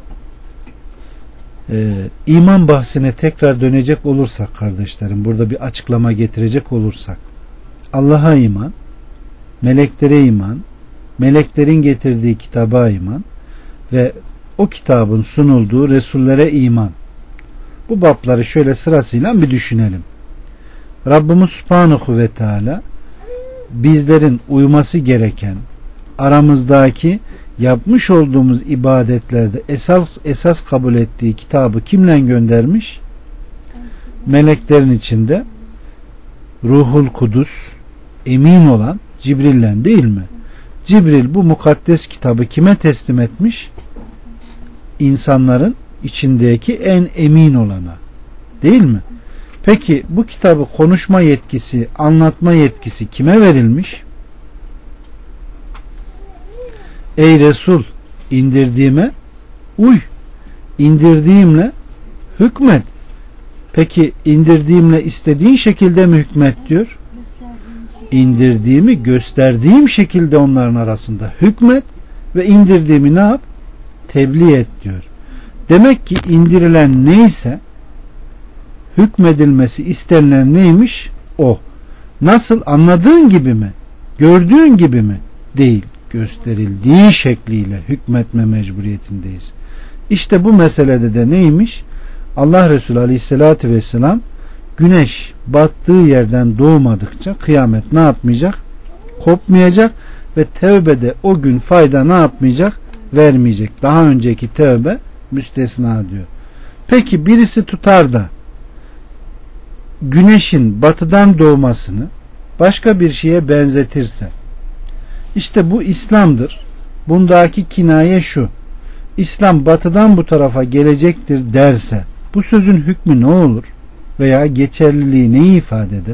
e, iman bahsine tekrar dönecek olursak kardeşlerim, burada bir açıklama getirecek olursak, Allah'a iman, meleklere iman, meleklerin getirdiği kitaba iman ve o kitabın sunulduğu Resullere iman. Bu babları şöyle sırasıyla bir düşünelim. Rabbimiz Subhanahu ve Teala bizlerin uyması gereken aramızdaki yapmış olduğumuz ibadetlerde esas esas kabul ettiği kitabı kimle göndermiş? Meleklerin içinde Ruhul Kudüs emin olan Cibril'le, değil mi? Cibril bu mukaddes kitabı kime teslim etmiş? İnsanların içindeki en emin olana, değil mi? Peki bu kitabı konuşma yetkisi, anlatma yetkisi kime verilmiş? Ey Resul, indirdiğime uy, indirdiğimle hükmet. Peki indirdiğimle istediğin şekilde mi hükmet diyor? İndirdiğimi gösterdiğim şekilde onların arasında hükmet ve indirdiğimi ne yap? Tebliğ et diyor. Demek ki indirilen neyse hükmedilmesi istenilen neymiş? O. Nasıl? Anladığın gibi mi? Gördüğün gibi mi? Değil. Gösterildiği şekliyle hükmetme mecburiyetindeyiz. İşte bu meselede de neymiş? Allah Resulü Aleyhisselatü Vesselam güneş battığı yerden doğmadıkça kıyamet ne yapmayacak? Kopmayacak ve tevbede o gün fayda ne yapmayacak? Vermeyecek. Daha önceki tevbe müstesna diyor. Peki birisi tutar da güneşin batıdan doğmasını başka bir şeye benzetirse, işte bu İslam'dır. Bundaki kinaye şu: İslam batıdan bu tarafa gelecektir derse bu sözün hükmü ne olur? Veya geçerliliği neyi ifade eder?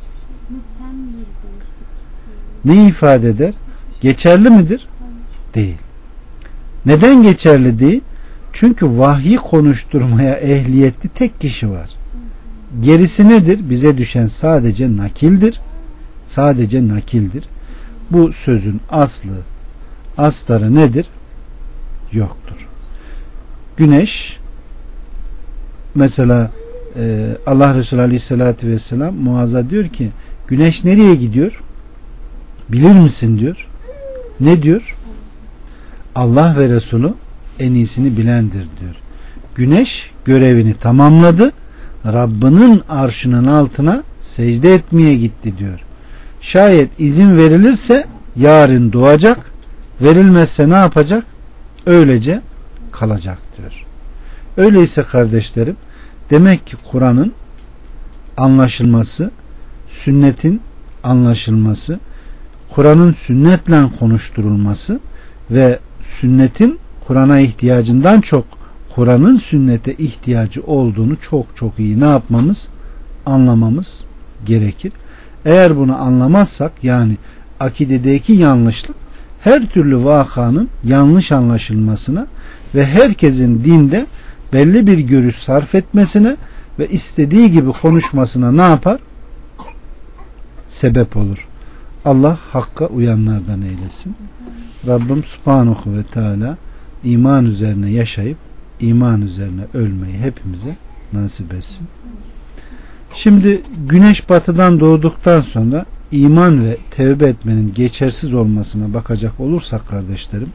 Neyi ifade eder? Geçerli midir? Değil. Neden geçerli değil? Çünkü vahyi konuşturmaya ehliyetli tek kişi var. Gerisi nedir? Bize düşen sadece nakildir. Sadece nakildir. Bu sözün aslı, astarı nedir? Yoktur. Güneş mesela e, Allah Resulü Aleyhisselatü Vesselam Muaz'a diyor ki Güneş nereye gidiyor? Bilir misin diyor. Ne diyor? Allah ve Resulü en iyisini bilendir diyor. Güneş görevini tamamladı. Rabbinin arşının altına secde etmeye gitti diyor. Şayet izin verilirse yarın doğacak. Verilmezse ne yapacak? Öylece kalacak diyor. Öyleyse kardeşlerim, demek ki Kur'an'ın anlaşılması, sünnetin anlaşılması, Kur'an'ın sünnetle konuşturulması ve sünnetin Kur'an'a ihtiyacından çok Kur'an'ın sünnete ihtiyacı olduğunu çok çok iyi ne yapmamız? Anlamamız gerekir. Eğer bunu anlamazsak, yani akidedeki yanlışlık her türlü vakanın yanlış anlaşılmasına ve herkesin dinde belli bir görüş sarf etmesine ve istediği gibi konuşmasına ne yapar? Sebep olur. Allah hakka uyanlardan eylesin. Rabbim Subhanahu ve Teala iman üzerine yaşayıp iman üzerine ölmeyi hepimize nasip etsin. Şimdi güneş batıdan doğduktan sonra iman ve tevbe etmenin geçersiz olmasına bakacak olursak kardeşlerim,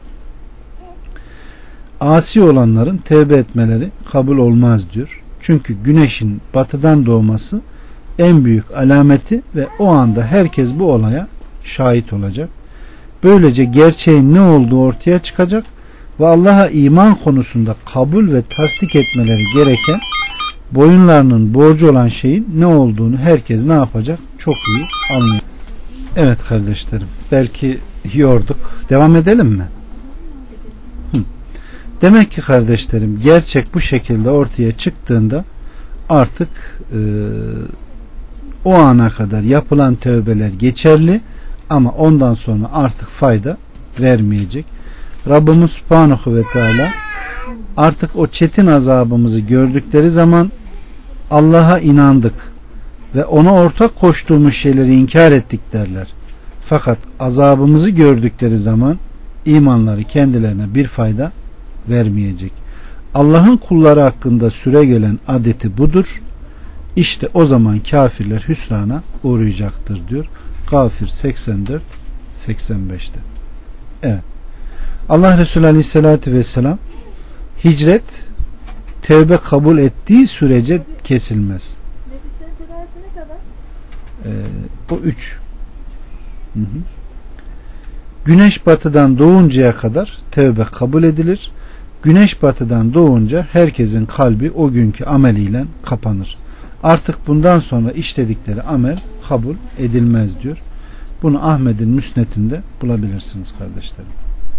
asi olanların tevbe etmeleri kabul olmaz diyor. Çünkü güneşin batıdan doğması en büyük alameti ve o anda herkes bu olaya şahit olacak. Böylece gerçeğin ne olduğu ortaya çıkacak ve Allah'a iman konusunda kabul ve tasdik etmeleri gereken, boyunlarının borcu olan şeyin ne olduğunu herkes ne yapacak? Çok iyi anlayacak. Evet kardeşlerim, belki yorduk. Devam edelim mi? Hı. Demek ki kardeşlerim, gerçek bu şekilde ortaya çıktığında artık e, o ana kadar yapılan tövbeler geçerli ama ondan sonra artık fayda vermeyecek. Rabbimiz Subhanahu ve Teala artık o çetin azabımızı gördükleri zaman Allah'a inandık ve ona ortak koştuğumuz şeyleri inkar ettik derler. Fakat azabımızı gördükleri zaman imanları kendilerine bir fayda vermeyecek. Allah'ın kulları hakkında süregelen adeti budur. İşte o zaman kafirler hüsrana uğrayacaktır diyor. Gafir seksen dört seksen beşte. Evet. Allah Resulü Aleyhisselatü Vesselam hicret tevbe kabul ettiği sürece kesilmez. Nefisinin tedavisi ne kadar? Ee, o üç. Hı hı. Güneş batıdan doğuncaya kadar tevbe kabul edilir. Güneş batıdan doğunca herkesin kalbi o günkü ameliyle kapanır. Artık bundan sonra işledikleri amel kabul edilmez diyor. Bunu Ahmet'in Müsned'inde bulabilirsiniz kardeşlerim.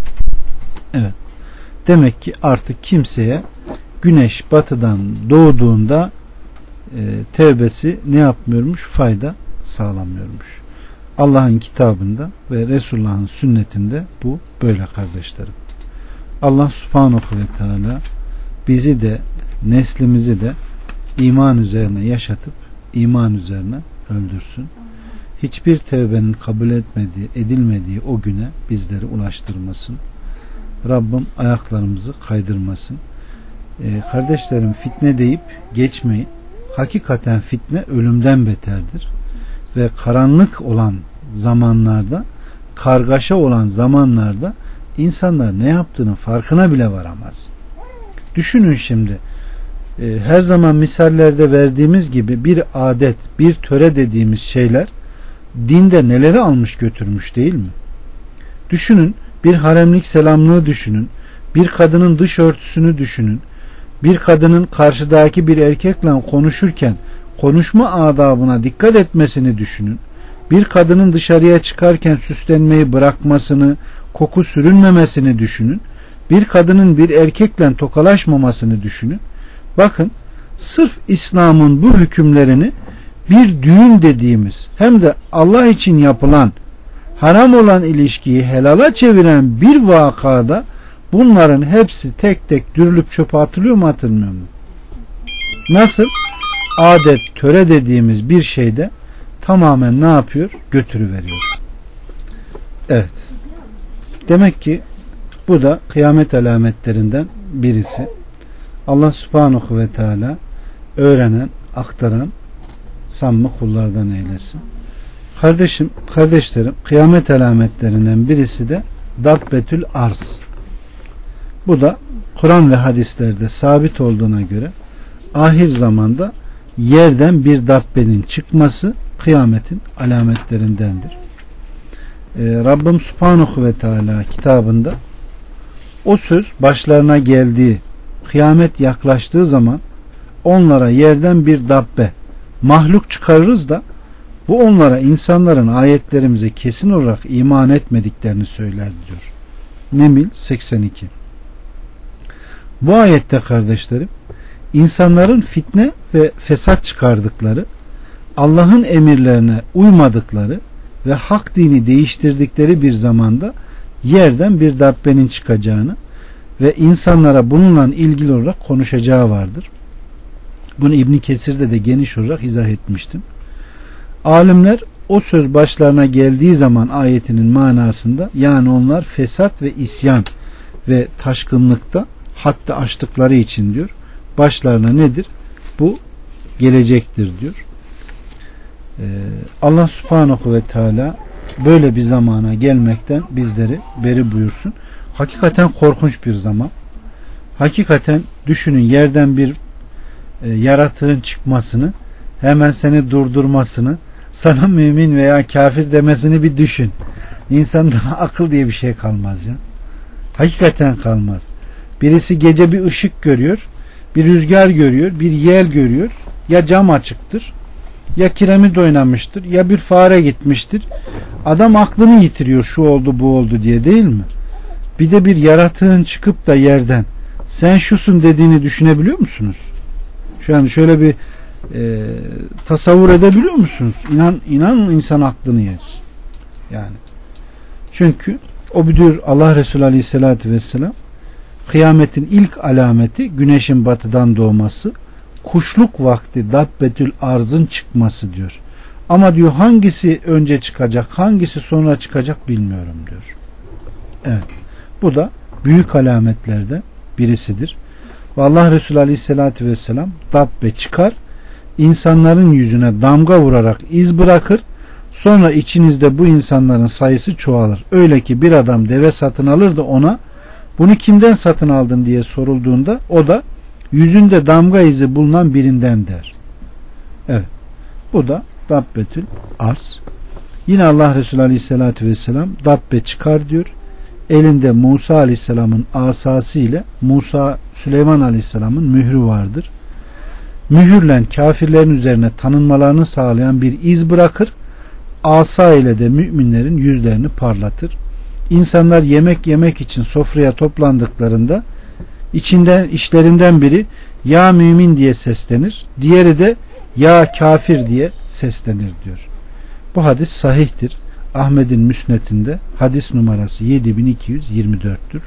Evet. Demek ki artık kimseye güneş batıdan doğduğunda e, tevbesi ne yapmıyormuş? Fayda sağlamıyormuş. Allah'ın kitabında ve Resulullah'ın sünnetinde bu böyle kardeşlerim. Allah Subhanahu ve Teala bizi de neslimizi de iman üzerine yaşatıp iman üzerine öldürsün. Hiçbir tevbenin kabul etmediği, edilmediği o güne bizleri ulaştırmasın. Rabbim ayaklarımızı kaydırmasın. Ee, kardeşlerim, fitne deyip geçmeyin. Hakikaten fitne ölümden beterdir. Ve karanlık olan zamanlarda, kargaşa olan zamanlarda insanlar ne yaptığının farkına bile varamaz. Düşünün şimdi, e, her zaman misallerde verdiğimiz gibi bir adet, bir töre dediğimiz şeyler dinde neleri almış götürmüş değil mi? Düşünün, bir haremlik selamlığı düşünün, bir kadının dış örtüsünü düşünün, bir kadının karşıdaki bir erkekle konuşurken konuşma adabına dikkat etmesini düşünün, bir kadının dışarıya çıkarken süslenmeyi bırakmasını, koku sürünmemesini düşünün, bir kadının bir erkekle tokalaşmamasını düşünün. Bakın, sırf İslam'ın bu hükümlerini bir düğün dediğimiz, hem de Allah için yapılan, haram olan ilişkiyi helala çeviren bir vakada bunların hepsi tek tek dürülüp çöpe atılıyor mu, atılmıyor mu? Nasıl? Adet, töre dediğimiz bir şeyde tamamen ne yapıyor? Götürüveriyor. Evet. Demek ki bu da kıyamet alametlerinden birisi. Allah Subhanahu ve Teala öğrenen, aktaran samimi kullardan eylesin. Kardeşim, kardeşlerim, kıyamet alametlerinden birisi de Dabbetül Arz. Bu da Kur'an ve hadislerde sabit olduğuna göre ahir zamanda yerden bir dabbenin çıkması kıyametin alametlerindendir. Ee, Rabbim Subhanahu ve Teala kitabında o söz başlarına geldiği, kıyamet yaklaştığı zaman onlara yerden bir dabbe, mahluk çıkarırız da bu onlara insanların ayetlerimize kesin olarak iman etmediklerini söyler diyor. Neml seksen iki. Bu ayette kardeşlerim, insanların fitne ve fesat çıkardıkları, Allah'ın emirlerine uymadıkları ve hak dini değiştirdikleri bir zamanda yerden bir dabbenin çıkacağını ve insanlara bununla ilgili olarak konuşacağı vardır. Bunu İbn Kesir'de de geniş olarak izah etmiştim. Alimler o söz başlarına geldiği zaman ayetinin manasında, yani onlar fesat ve isyan ve taşkınlıkta hatta açtıkları için diyor, başlarına nedir? Bu gelecektir diyor. Ee, Allah Subhanahu ve Teala böyle bir zamana gelmekten bizleri beri buyursun. Hakikaten korkunç bir zaman. Hakikaten düşünün, yerden bir e, yaratığın çıkmasını, hemen seni durdurmasını, sana mümin veya kafir demesini bir düşün. İnsanda akıl diye bir şey kalmaz ya. Hakikaten kalmaz. Birisi gece bir ışık görüyor, bir rüzgar görüyor, bir yel görüyor. Ya cam açıktır, ya kiremit oynamıştır, ya bir fare gitmiştir. Adam aklını yitiriyor, şu oldu bu oldu diye, değil mi? Bir de bir yaratığın çıkıp da yerden sen şusun dediğini düşünebiliyor musunuz? Şu an şöyle bir e, tasavvur edebiliyor musunuz? İnan, inan insan aklını yer. Yani. Çünkü o bir Allah Resulü Aleyhisselatü Vesselam, kıyametin ilk alameti güneşin batıdan doğması, kuşluk vakti Dabbetül Arz'ın çıkması diyor. Ama diyor hangisi önce çıkacak, hangisi sonra çıkacak bilmiyorum diyor. Evet. Bu da büyük alametlerden birisidir. Ve Allah Resulü Aleyhisselatü Vesselam Dabbe çıkar, insanların yüzüne damga vurarak iz bırakır, sonra içinizde bu insanların sayısı çoğalır. Öyle ki bir adam deve satın alır da ona bunu kimden satın aldın diye sorulduğunda o da yüzünde damga izi bulunan birinden der. Evet. Bu da Dabbetül Arz. Yine Allah Resulü Aleyhisselatü Vesselam Dabbe çıkar diyor. Elinde Musa Aleyhisselam'ın asası ile Musa Süleyman Aleyhisselam'ın mührü vardır. Mühürlen kafirlerin üzerine tanınmalarını sağlayan bir iz bırakır. Asa ile de müminlerin yüzlerini parlatır. İnsanlar yemek yemek için sofraya toplandıklarında içinden işlerinden biri ya mümin diye seslenir, diğeri de ya kafir diye seslenir diyor. Bu hadis sahihtir. Ahmet'in Müsned'inde hadis numarası yedi bin iki yüz yirmi dörttür.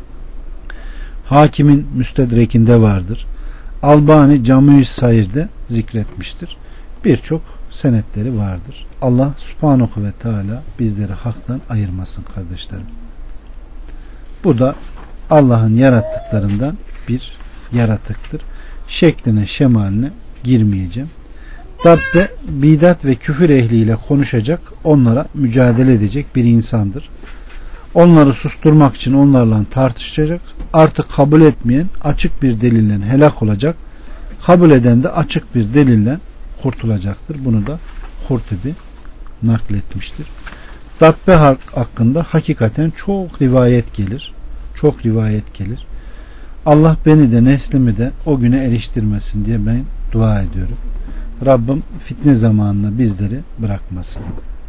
Hakim'in Müstedrek'inde vardır. Albani Cami-i Sair'de zikretmiştir. Birçok senetleri vardır. Allah Subhanahu ve Teala bizleri haktan ayırmasın kardeşlerim. Bu da Allah'ın yarattıklarından bir yaratıktır. Şekline, şemaline girmeyeceğim. Dabbe bidat ve küfür ehliyle konuşacak, onlara mücadele edecek bir insandır. Onları susturmak için onlarla tartışacak. Artık kabul etmeyen açık bir delille helak olacak. Kabul eden de açık bir delille kurtulacaktır. Bunu da Kurtubi nakletmiştir. Dabbe hakkında hakikaten çok rivayet gelir. Çok rivayet gelir. Allah beni de neslimi de o güne eriştirmesin diye ben dua ediyorum. Rabbim fitne zamanına bizleri bırakmasın.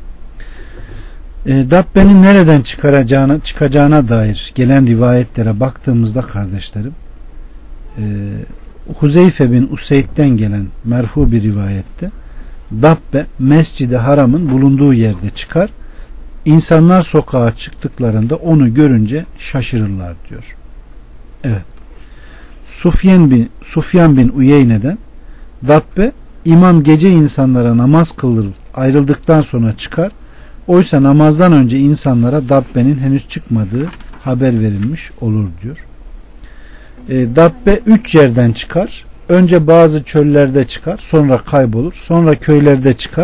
E, Dabbe'nin nereden çıkaracağına, çıkacağına dair gelen rivayetlere baktığımızda kardeşlerim, e, Huzeyfe bin Useyd'den gelen merfu bir rivayette Dabbe Mescid-i Haram'ın bulunduğu yerde çıkar. İnsanlar sokağa çıktıklarında onu görünce şaşırırlar diyor. Evet. Sufyan bin, Sufyan bin Uyeyne'den Dabbe imam gece insanlara namaz kıldırıp ayrıldıktan sonra çıkar. Oysa namazdan önce insanlara Dabbe'nin henüz çıkmadığı haber verilmiş olur diyor. E, Dabbe üç yerden çıkar. Önce bazı çöllerde çıkar, sonra kaybolur. Sonra köylerde çıkar,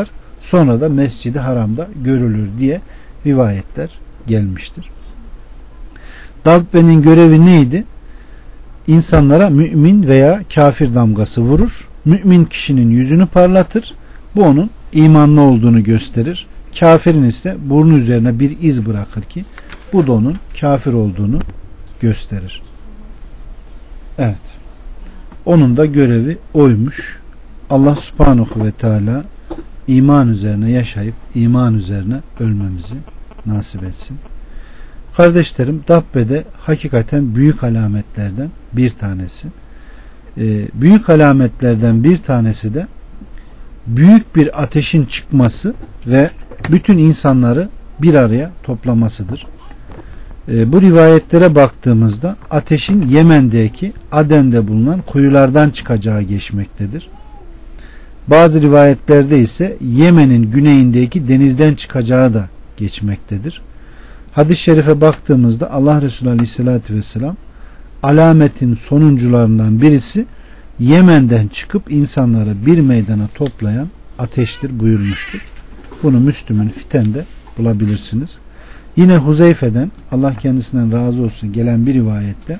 sonra da Mescid-i Haram'da görülür diye rivayetler gelmiştir. Dabbenin görevi neydi? İnsanlara mümin veya kafir damgası vurur. Mümin kişinin yüzünü parlatır. Bu onun imanlı olduğunu gösterir. Kafirin ise burnu üzerine bir iz bırakır ki bu da onun kafir olduğunu gösterir. Evet. Onun da görevi oymuş. Allah subhanahu ve teala iman üzerine yaşayıp iman üzerine ölmemizi nasip etsin. Kardeşlerim, Dabbe'de hakikaten büyük alametlerden bir tanesi. Ee, büyük alametlerden bir tanesi de büyük bir ateşin çıkması ve bütün insanları bir araya toplamasıdır. Ee, bu rivayetlere baktığımızda ateşin Yemen'deki Aden'de bulunan kuyulardan çıkacağı geçmektedir. Bazı rivayetlerde ise Yemen'in güneyindeki denizden çıkacağı da geçmektedir. Hadis-i şerife baktığımızda Allah Resulü Aleyhisselatü Vesselam alametin sonuncularından birisi Yemen'den çıkıp insanları bir meydana toplayan ateştir buyurmuştur. Bunu Müslüm'ün Fiten'de bulabilirsiniz. Yine Huzeyfe'den, Allah kendisinden razı olsun, gelen bir rivayette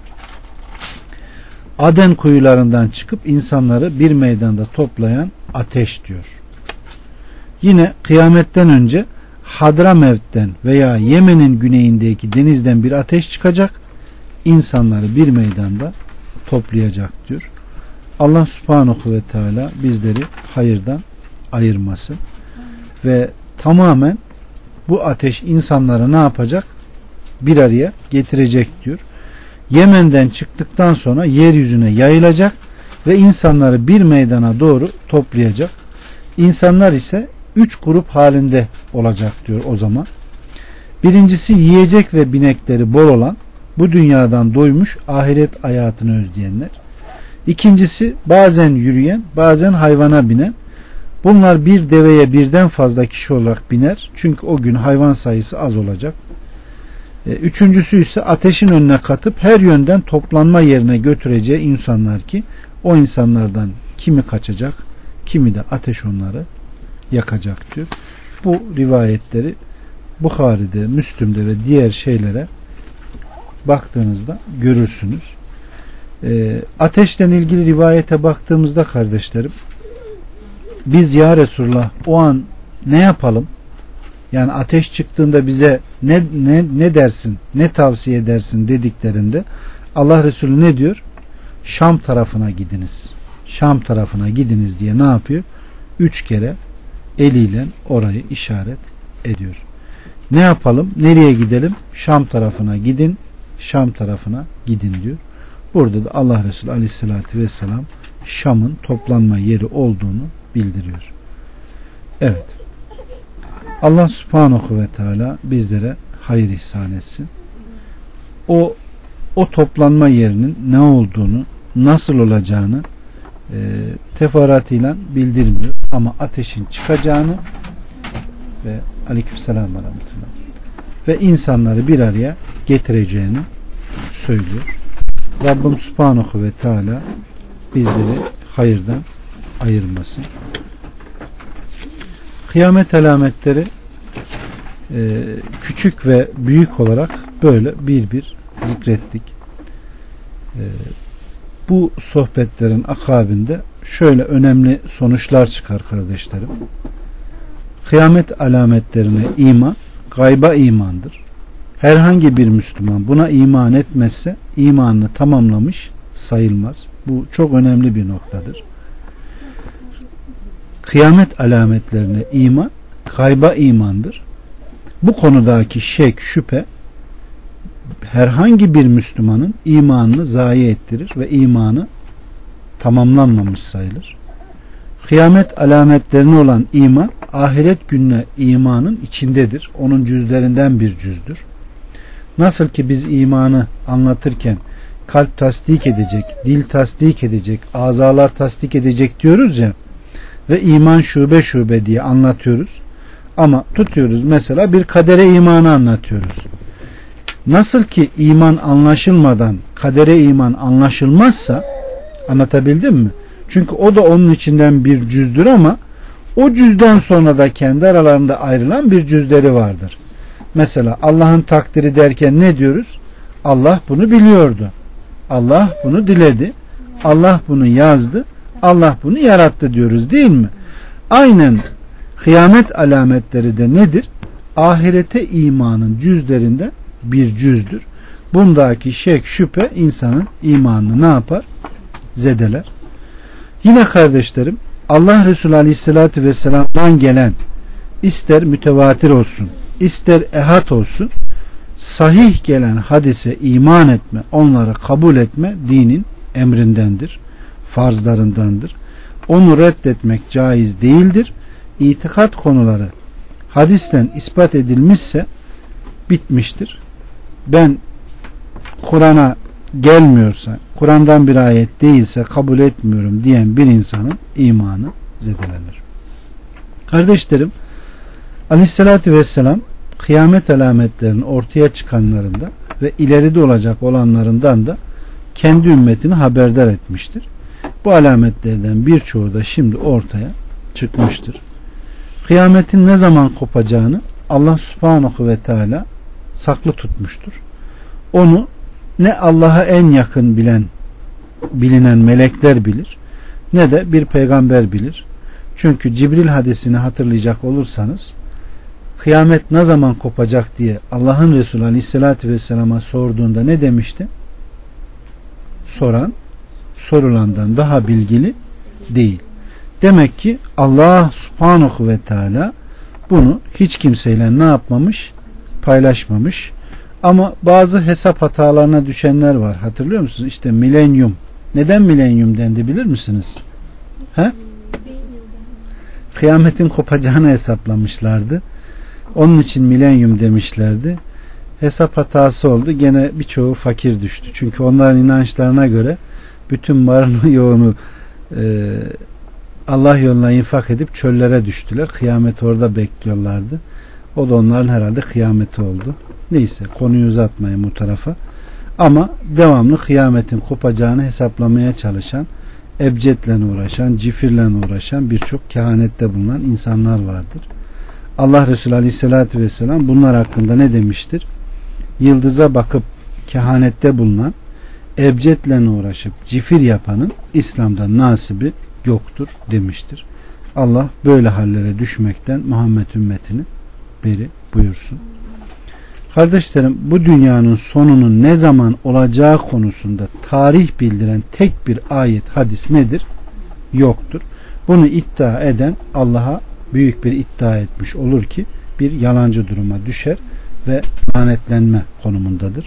Aden kuyularından çıkıp insanları bir meydanda toplayan ateş diyor. Yine kıyametten önce Hadramevt'ten veya Yemen'in güneyindeki denizden bir ateş çıkacak, insanları bir meydanda toplayacak diyor. Allah subhanahu ve teala bizleri hayırdan ayırmasın. Ve tamamen bu ateş insanları ne yapacak? Bir araya getirecek diyor. Yemen'den çıktıktan sonra yeryüzüne yayılacak ve insanları bir meydana doğru toplayacak. İnsanlar ise üç grup halinde olacak diyor o zaman. Birincisi yiyecek ve binekleri bol olan, bu dünyadan doymuş, ahiret hayatını özleyenler. İkincisi bazen yürüyen, bazen hayvana binen. Bunlar bir deveye birden fazla kişi olarak biner. Çünkü o gün hayvan sayısı az olacak. Üçüncüsü ise ateşin önüne katıp her yönden toplanma yerine götüreceği insanlar ki o insanlardan kimi kaçacak, kimi de ateş onları yakacak diyor. Bu rivayetleri Bukhari'de, Müslüm'de ve diğer şeylere baktığınızda görürsünüz. E, ateşten ilgili rivayete baktığımızda kardeşlerim, biz ya Resulullah o an ne yapalım? Yani ateş çıktığında bize ne ne ne dersin, ne tavsiye edersin dediklerinde Allah Resulü ne diyor? Şam tarafına gidiniz. Şam tarafına gidiniz diye ne yapıyor? Üç kere eliyle orayı işaret ediyor. Ne yapalım? Nereye gidelim? Şam tarafına gidin. Şam tarafına gidin diyor. Burada da Allah Resulü Aleyhisselatü Vesselam Şam'ın toplanma yeri olduğunu bildiriyor. Evet. Allah Subhanahu ve Teala bizlere hayır ihsan etsin. O o toplanma yerinin ne olduğunu, nasıl olacağını e, teferruatıyla bildirmiyor. Ama ateşin çıkacağını ve aleykümselam ve rahmetullah ve insanları bir araya getireceğini söylüyor. Rabbim Subhanahu ve Teala bizleri hayırdan ayırmasın. Kıyamet alametleri e, küçük ve büyük olarak böyle bir bir zikrettik. E, bu sohbetlerin akabinde şöyle önemli sonuçlar çıkar kardeşlerim. Kıyamet alametlerine iman, gayba imandır. Herhangi bir Müslüman buna iman etmezse imanını tamamlamış sayılmaz. Bu çok önemli bir noktadır. Kıyamet alametlerine iman, gayba imandır. Bu konudaki şek, şüphe herhangi bir Müslümanın imanını zayi ettirir ve imanı tamamlanmamış sayılır. Kıyamet alametlerine olan iman, ahiret gününe imanın içindedir. Onun cüzlerinden bir cüzdür. Nasıl ki biz imanı anlatırken kalp tasdik edecek, dil tasdik edecek, azalar tasdik edecek diyoruz ya ve iman şube şube diye anlatıyoruz. Ama tutuyoruz mesela bir kadere imanı anlatıyoruz. Nasıl ki iman anlaşılmadan kadere iman anlaşılmazsa, anlatabildim mi? Çünkü o da onun içinden bir cüzdür ama O cüzden sonra da kendi aralarında ayrılan bir cüzleri vardır. Mesela Allah'ın takdiri derken ne diyoruz? Allah bunu biliyordu. Allah bunu diledi. Allah bunu yazdı. Allah bunu yarattı diyoruz, değil mi? Aynen kıyamet alametleri de nedir? Ahirete imanın cüzlerinde bir cüzdür. Bundaki şek şüphe insanın imanını ne yapar? Zedeler. Yine kardeşlerim, Allah Resulü Aleyhisselatü Vesselam'dan gelen ister mütevatir olsun, ister ehad olsun, sahih gelen hadise iman etme, onları kabul etme dinin emrindendir, farzlarındandır. Onu reddetmek caiz değildir. İtikat konuları hadisten ispat edilmişse bitmiştir. Ben Kur'an'a gelmiyorsa, Kur'an'dan bir ayet değilse kabul etmiyorum diyen bir insanın imanı zedelenir. Kardeşlerim, Aleyhisselatü Vesselam kıyamet alametlerinin ortaya çıkanlarında ve ileride olacak olanlarından da kendi ümmetini haberdar etmiştir. Bu alametlerden birçoğu da şimdi ortaya çıkmıştır. Kıyametin ne zaman kopacağını Allah Subhanahu ve Teala saklı tutmuştur. Onu ne Allah'a en yakın bilen bilinen melekler bilir, ne de bir peygamber bilir. Çünkü Cibril hadisini hatırlayacak olursanız, kıyamet ne zaman kopacak diye Allah'ın Resulü Aleyhisselatü Vesselam'a sorduğunda ne demişti? Soran sorulandan daha bilgili değil. Demek ki Allah Subhanahu ve Teala bunu hiç kimseyle ne yapmamış? Paylaşmamış. Ama bazı hesap hatalarına düşenler var. Hatırlıyor musunuz? İşte milenyum. Neden milenyum dendi bilir misiniz? He? Kıyametin kopacağını hesaplamışlardı. Onun için milenyum demişlerdi. Hesap hatası oldu. Gene birçoğu fakir düştü. Çünkü onların inançlarına göre bütün malını yoğunu e, Allah yoluna infak edip çöllere düştüler. Kıyamet orada bekliyorlardı. O da onların herhalde kıyameti oldu. Neyse, konuyu uzatmayayım bu tarafa. Ama devamlı kıyametin kopacağını hesaplamaya çalışan, ebcedle uğraşan, cifirle uğraşan, birçok kehanette bulunan insanlar vardır. Allah Resulü Aleyhisselatü Vesselam bunlar hakkında ne demiştir? Yıldıza bakıp kehanette bulunan, ebcedle uğraşıp cifir yapanın İslam'da nasibi yoktur demiştir. Allah böyle hallere düşmekten Muhammed ümmetini beri buyursun. Kardeşlerim, bu dünyanın sonunun ne zaman olacağı konusunda tarih bildiren tek bir ayet, hadis nedir? Yoktur. Bunu iddia eden Allah'a büyük bir iddia etmiş olur ki bir yalancı duruma düşer ve lanetlenme konumundadır.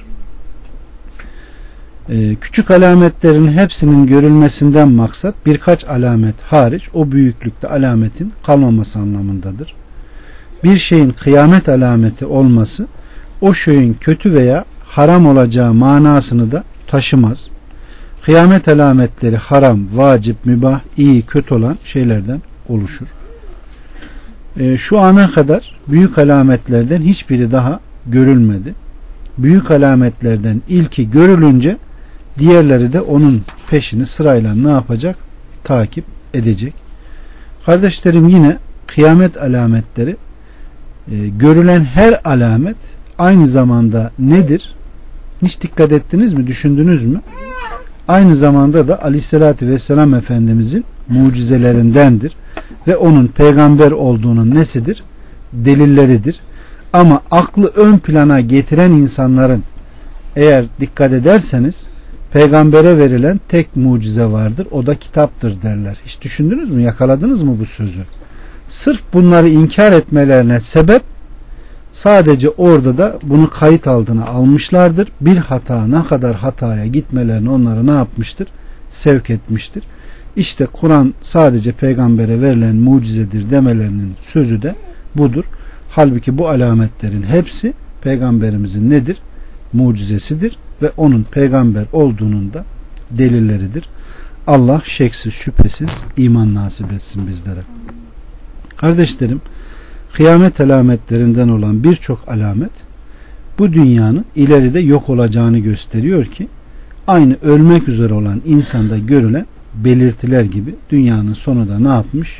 Ee, küçük alametlerin hepsinin görülmesinden maksat birkaç alamet hariç o büyüklükte alametin kalmaması anlamındadır. Bir şeyin kıyamet alameti olması o şeyin kötü veya haram olacağı manasını da taşımaz. Kıyamet alametleri haram, vacip, mübah, iyi, kötü olan şeylerden oluşur. E, şu ana kadar büyük alametlerden hiçbiri daha görülmedi. Büyük alametlerden ilki görülünce diğerleri de onun peşini sırayla ne yapacak? Takip edecek. Kardeşlerim, yine kıyamet alametleri, e, görülen her alamet aynı zamanda nedir? Hiç dikkat ettiniz mi? Düşündünüz mü? Aynı zamanda da Aleyhisselatü Vesselam Efendimizin mucizelerindendir ve onun peygamber olduğunun nesidir? Delilleridir. Ama aklı ön plana getiren insanların, eğer dikkat ederseniz, peygambere verilen tek mucize vardır. O da kitaptır derler. Hiç düşündünüz mü? Yakaladınız mı bu sözü? Sırf bunları inkar etmelerine sebep, sadece orada da bunu kayıt altına almışlardır. Bir hata ne kadar hataya gitmelerini onları ne yapmıştır? Sevk etmiştir. İşte Kur'an sadece peygambere verilen mucizedir demelerinin sözü de budur. Halbuki bu alametlerin hepsi peygamberimizin nedir? Mucizesidir ve onun peygamber olduğunun da delilleridir. Allah şeksiz şüphesiz iman nasip etsin bizlere. Kardeşlerim, kıyamet alametlerinden olan birçok alamet bu dünyanın ileride yok olacağını gösteriyor ki aynı ölmek üzere olan insanda görülen belirtiler gibi dünyanın sonu da ne yapmış?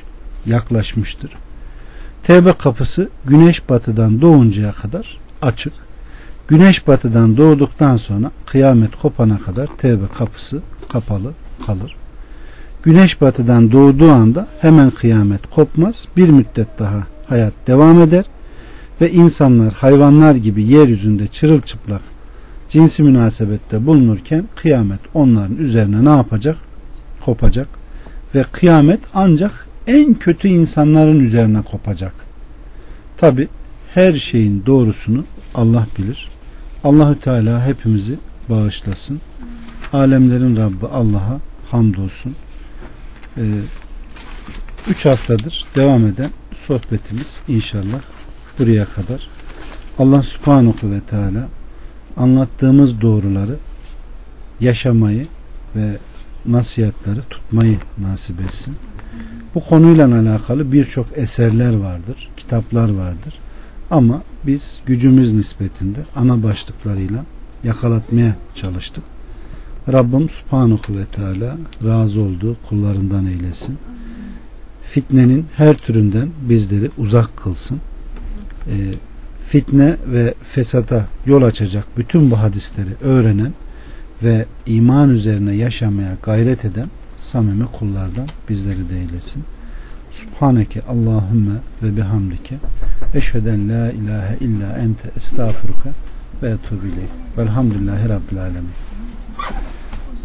yaklaşmıştır. Tevbe kapısı güneş batıdan doğuncaya kadar açık. Güneş batıdan doğduktan sonra kıyamet kopana kadar tevbe kapısı kapalı kalır. Güneş batıdan doğduğu anda hemen kıyamet kopmaz. Bir müddet daha hayat devam eder ve insanlar hayvanlar gibi yeryüzünde çırılçıplak cinsi münasebette bulunurken kıyamet onların üzerine ne yapacak? Kopacak. Ve kıyamet ancak en kötü insanların üzerine kopacak. Tabi her şeyin doğrusunu Allah bilir. Allahü Teala hepimizi bağışlasın. Alemlerin Rabbi Allah'a hamdolsun. Ee, üç haftadır devam eden sohbetimiz inşallah buraya kadar. Allah Subhanahu ve Teala anlattığımız doğruları yaşamayı ve nasihatleri tutmayı nasip etsin. Bu konuyla alakalı birçok eserler vardır, kitaplar vardır. Ama biz gücümüz nispetinde ana başlıklarıyla yakalatmaya çalıştık. Rabbim Subhanahu ve Teala razı olduğu kullarından eylesin. Fitnenin her türünden bizleri uzak kılsın. E, fitne ve fesata yol açacak bütün bu hadisleri öğrenen ve iman üzerine yaşamaya gayret eden samimi kullardan bizleri de eylesin. Subhaneke Allahümme ve bihamdike eşheden la ilahe illa ente estağfiruke ve etubu ileyk. Velhamdülillahi Rabbil alemin.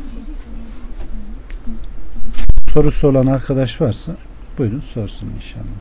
Sorusu olan arkadaş varsa buyurun sorsun inşallah.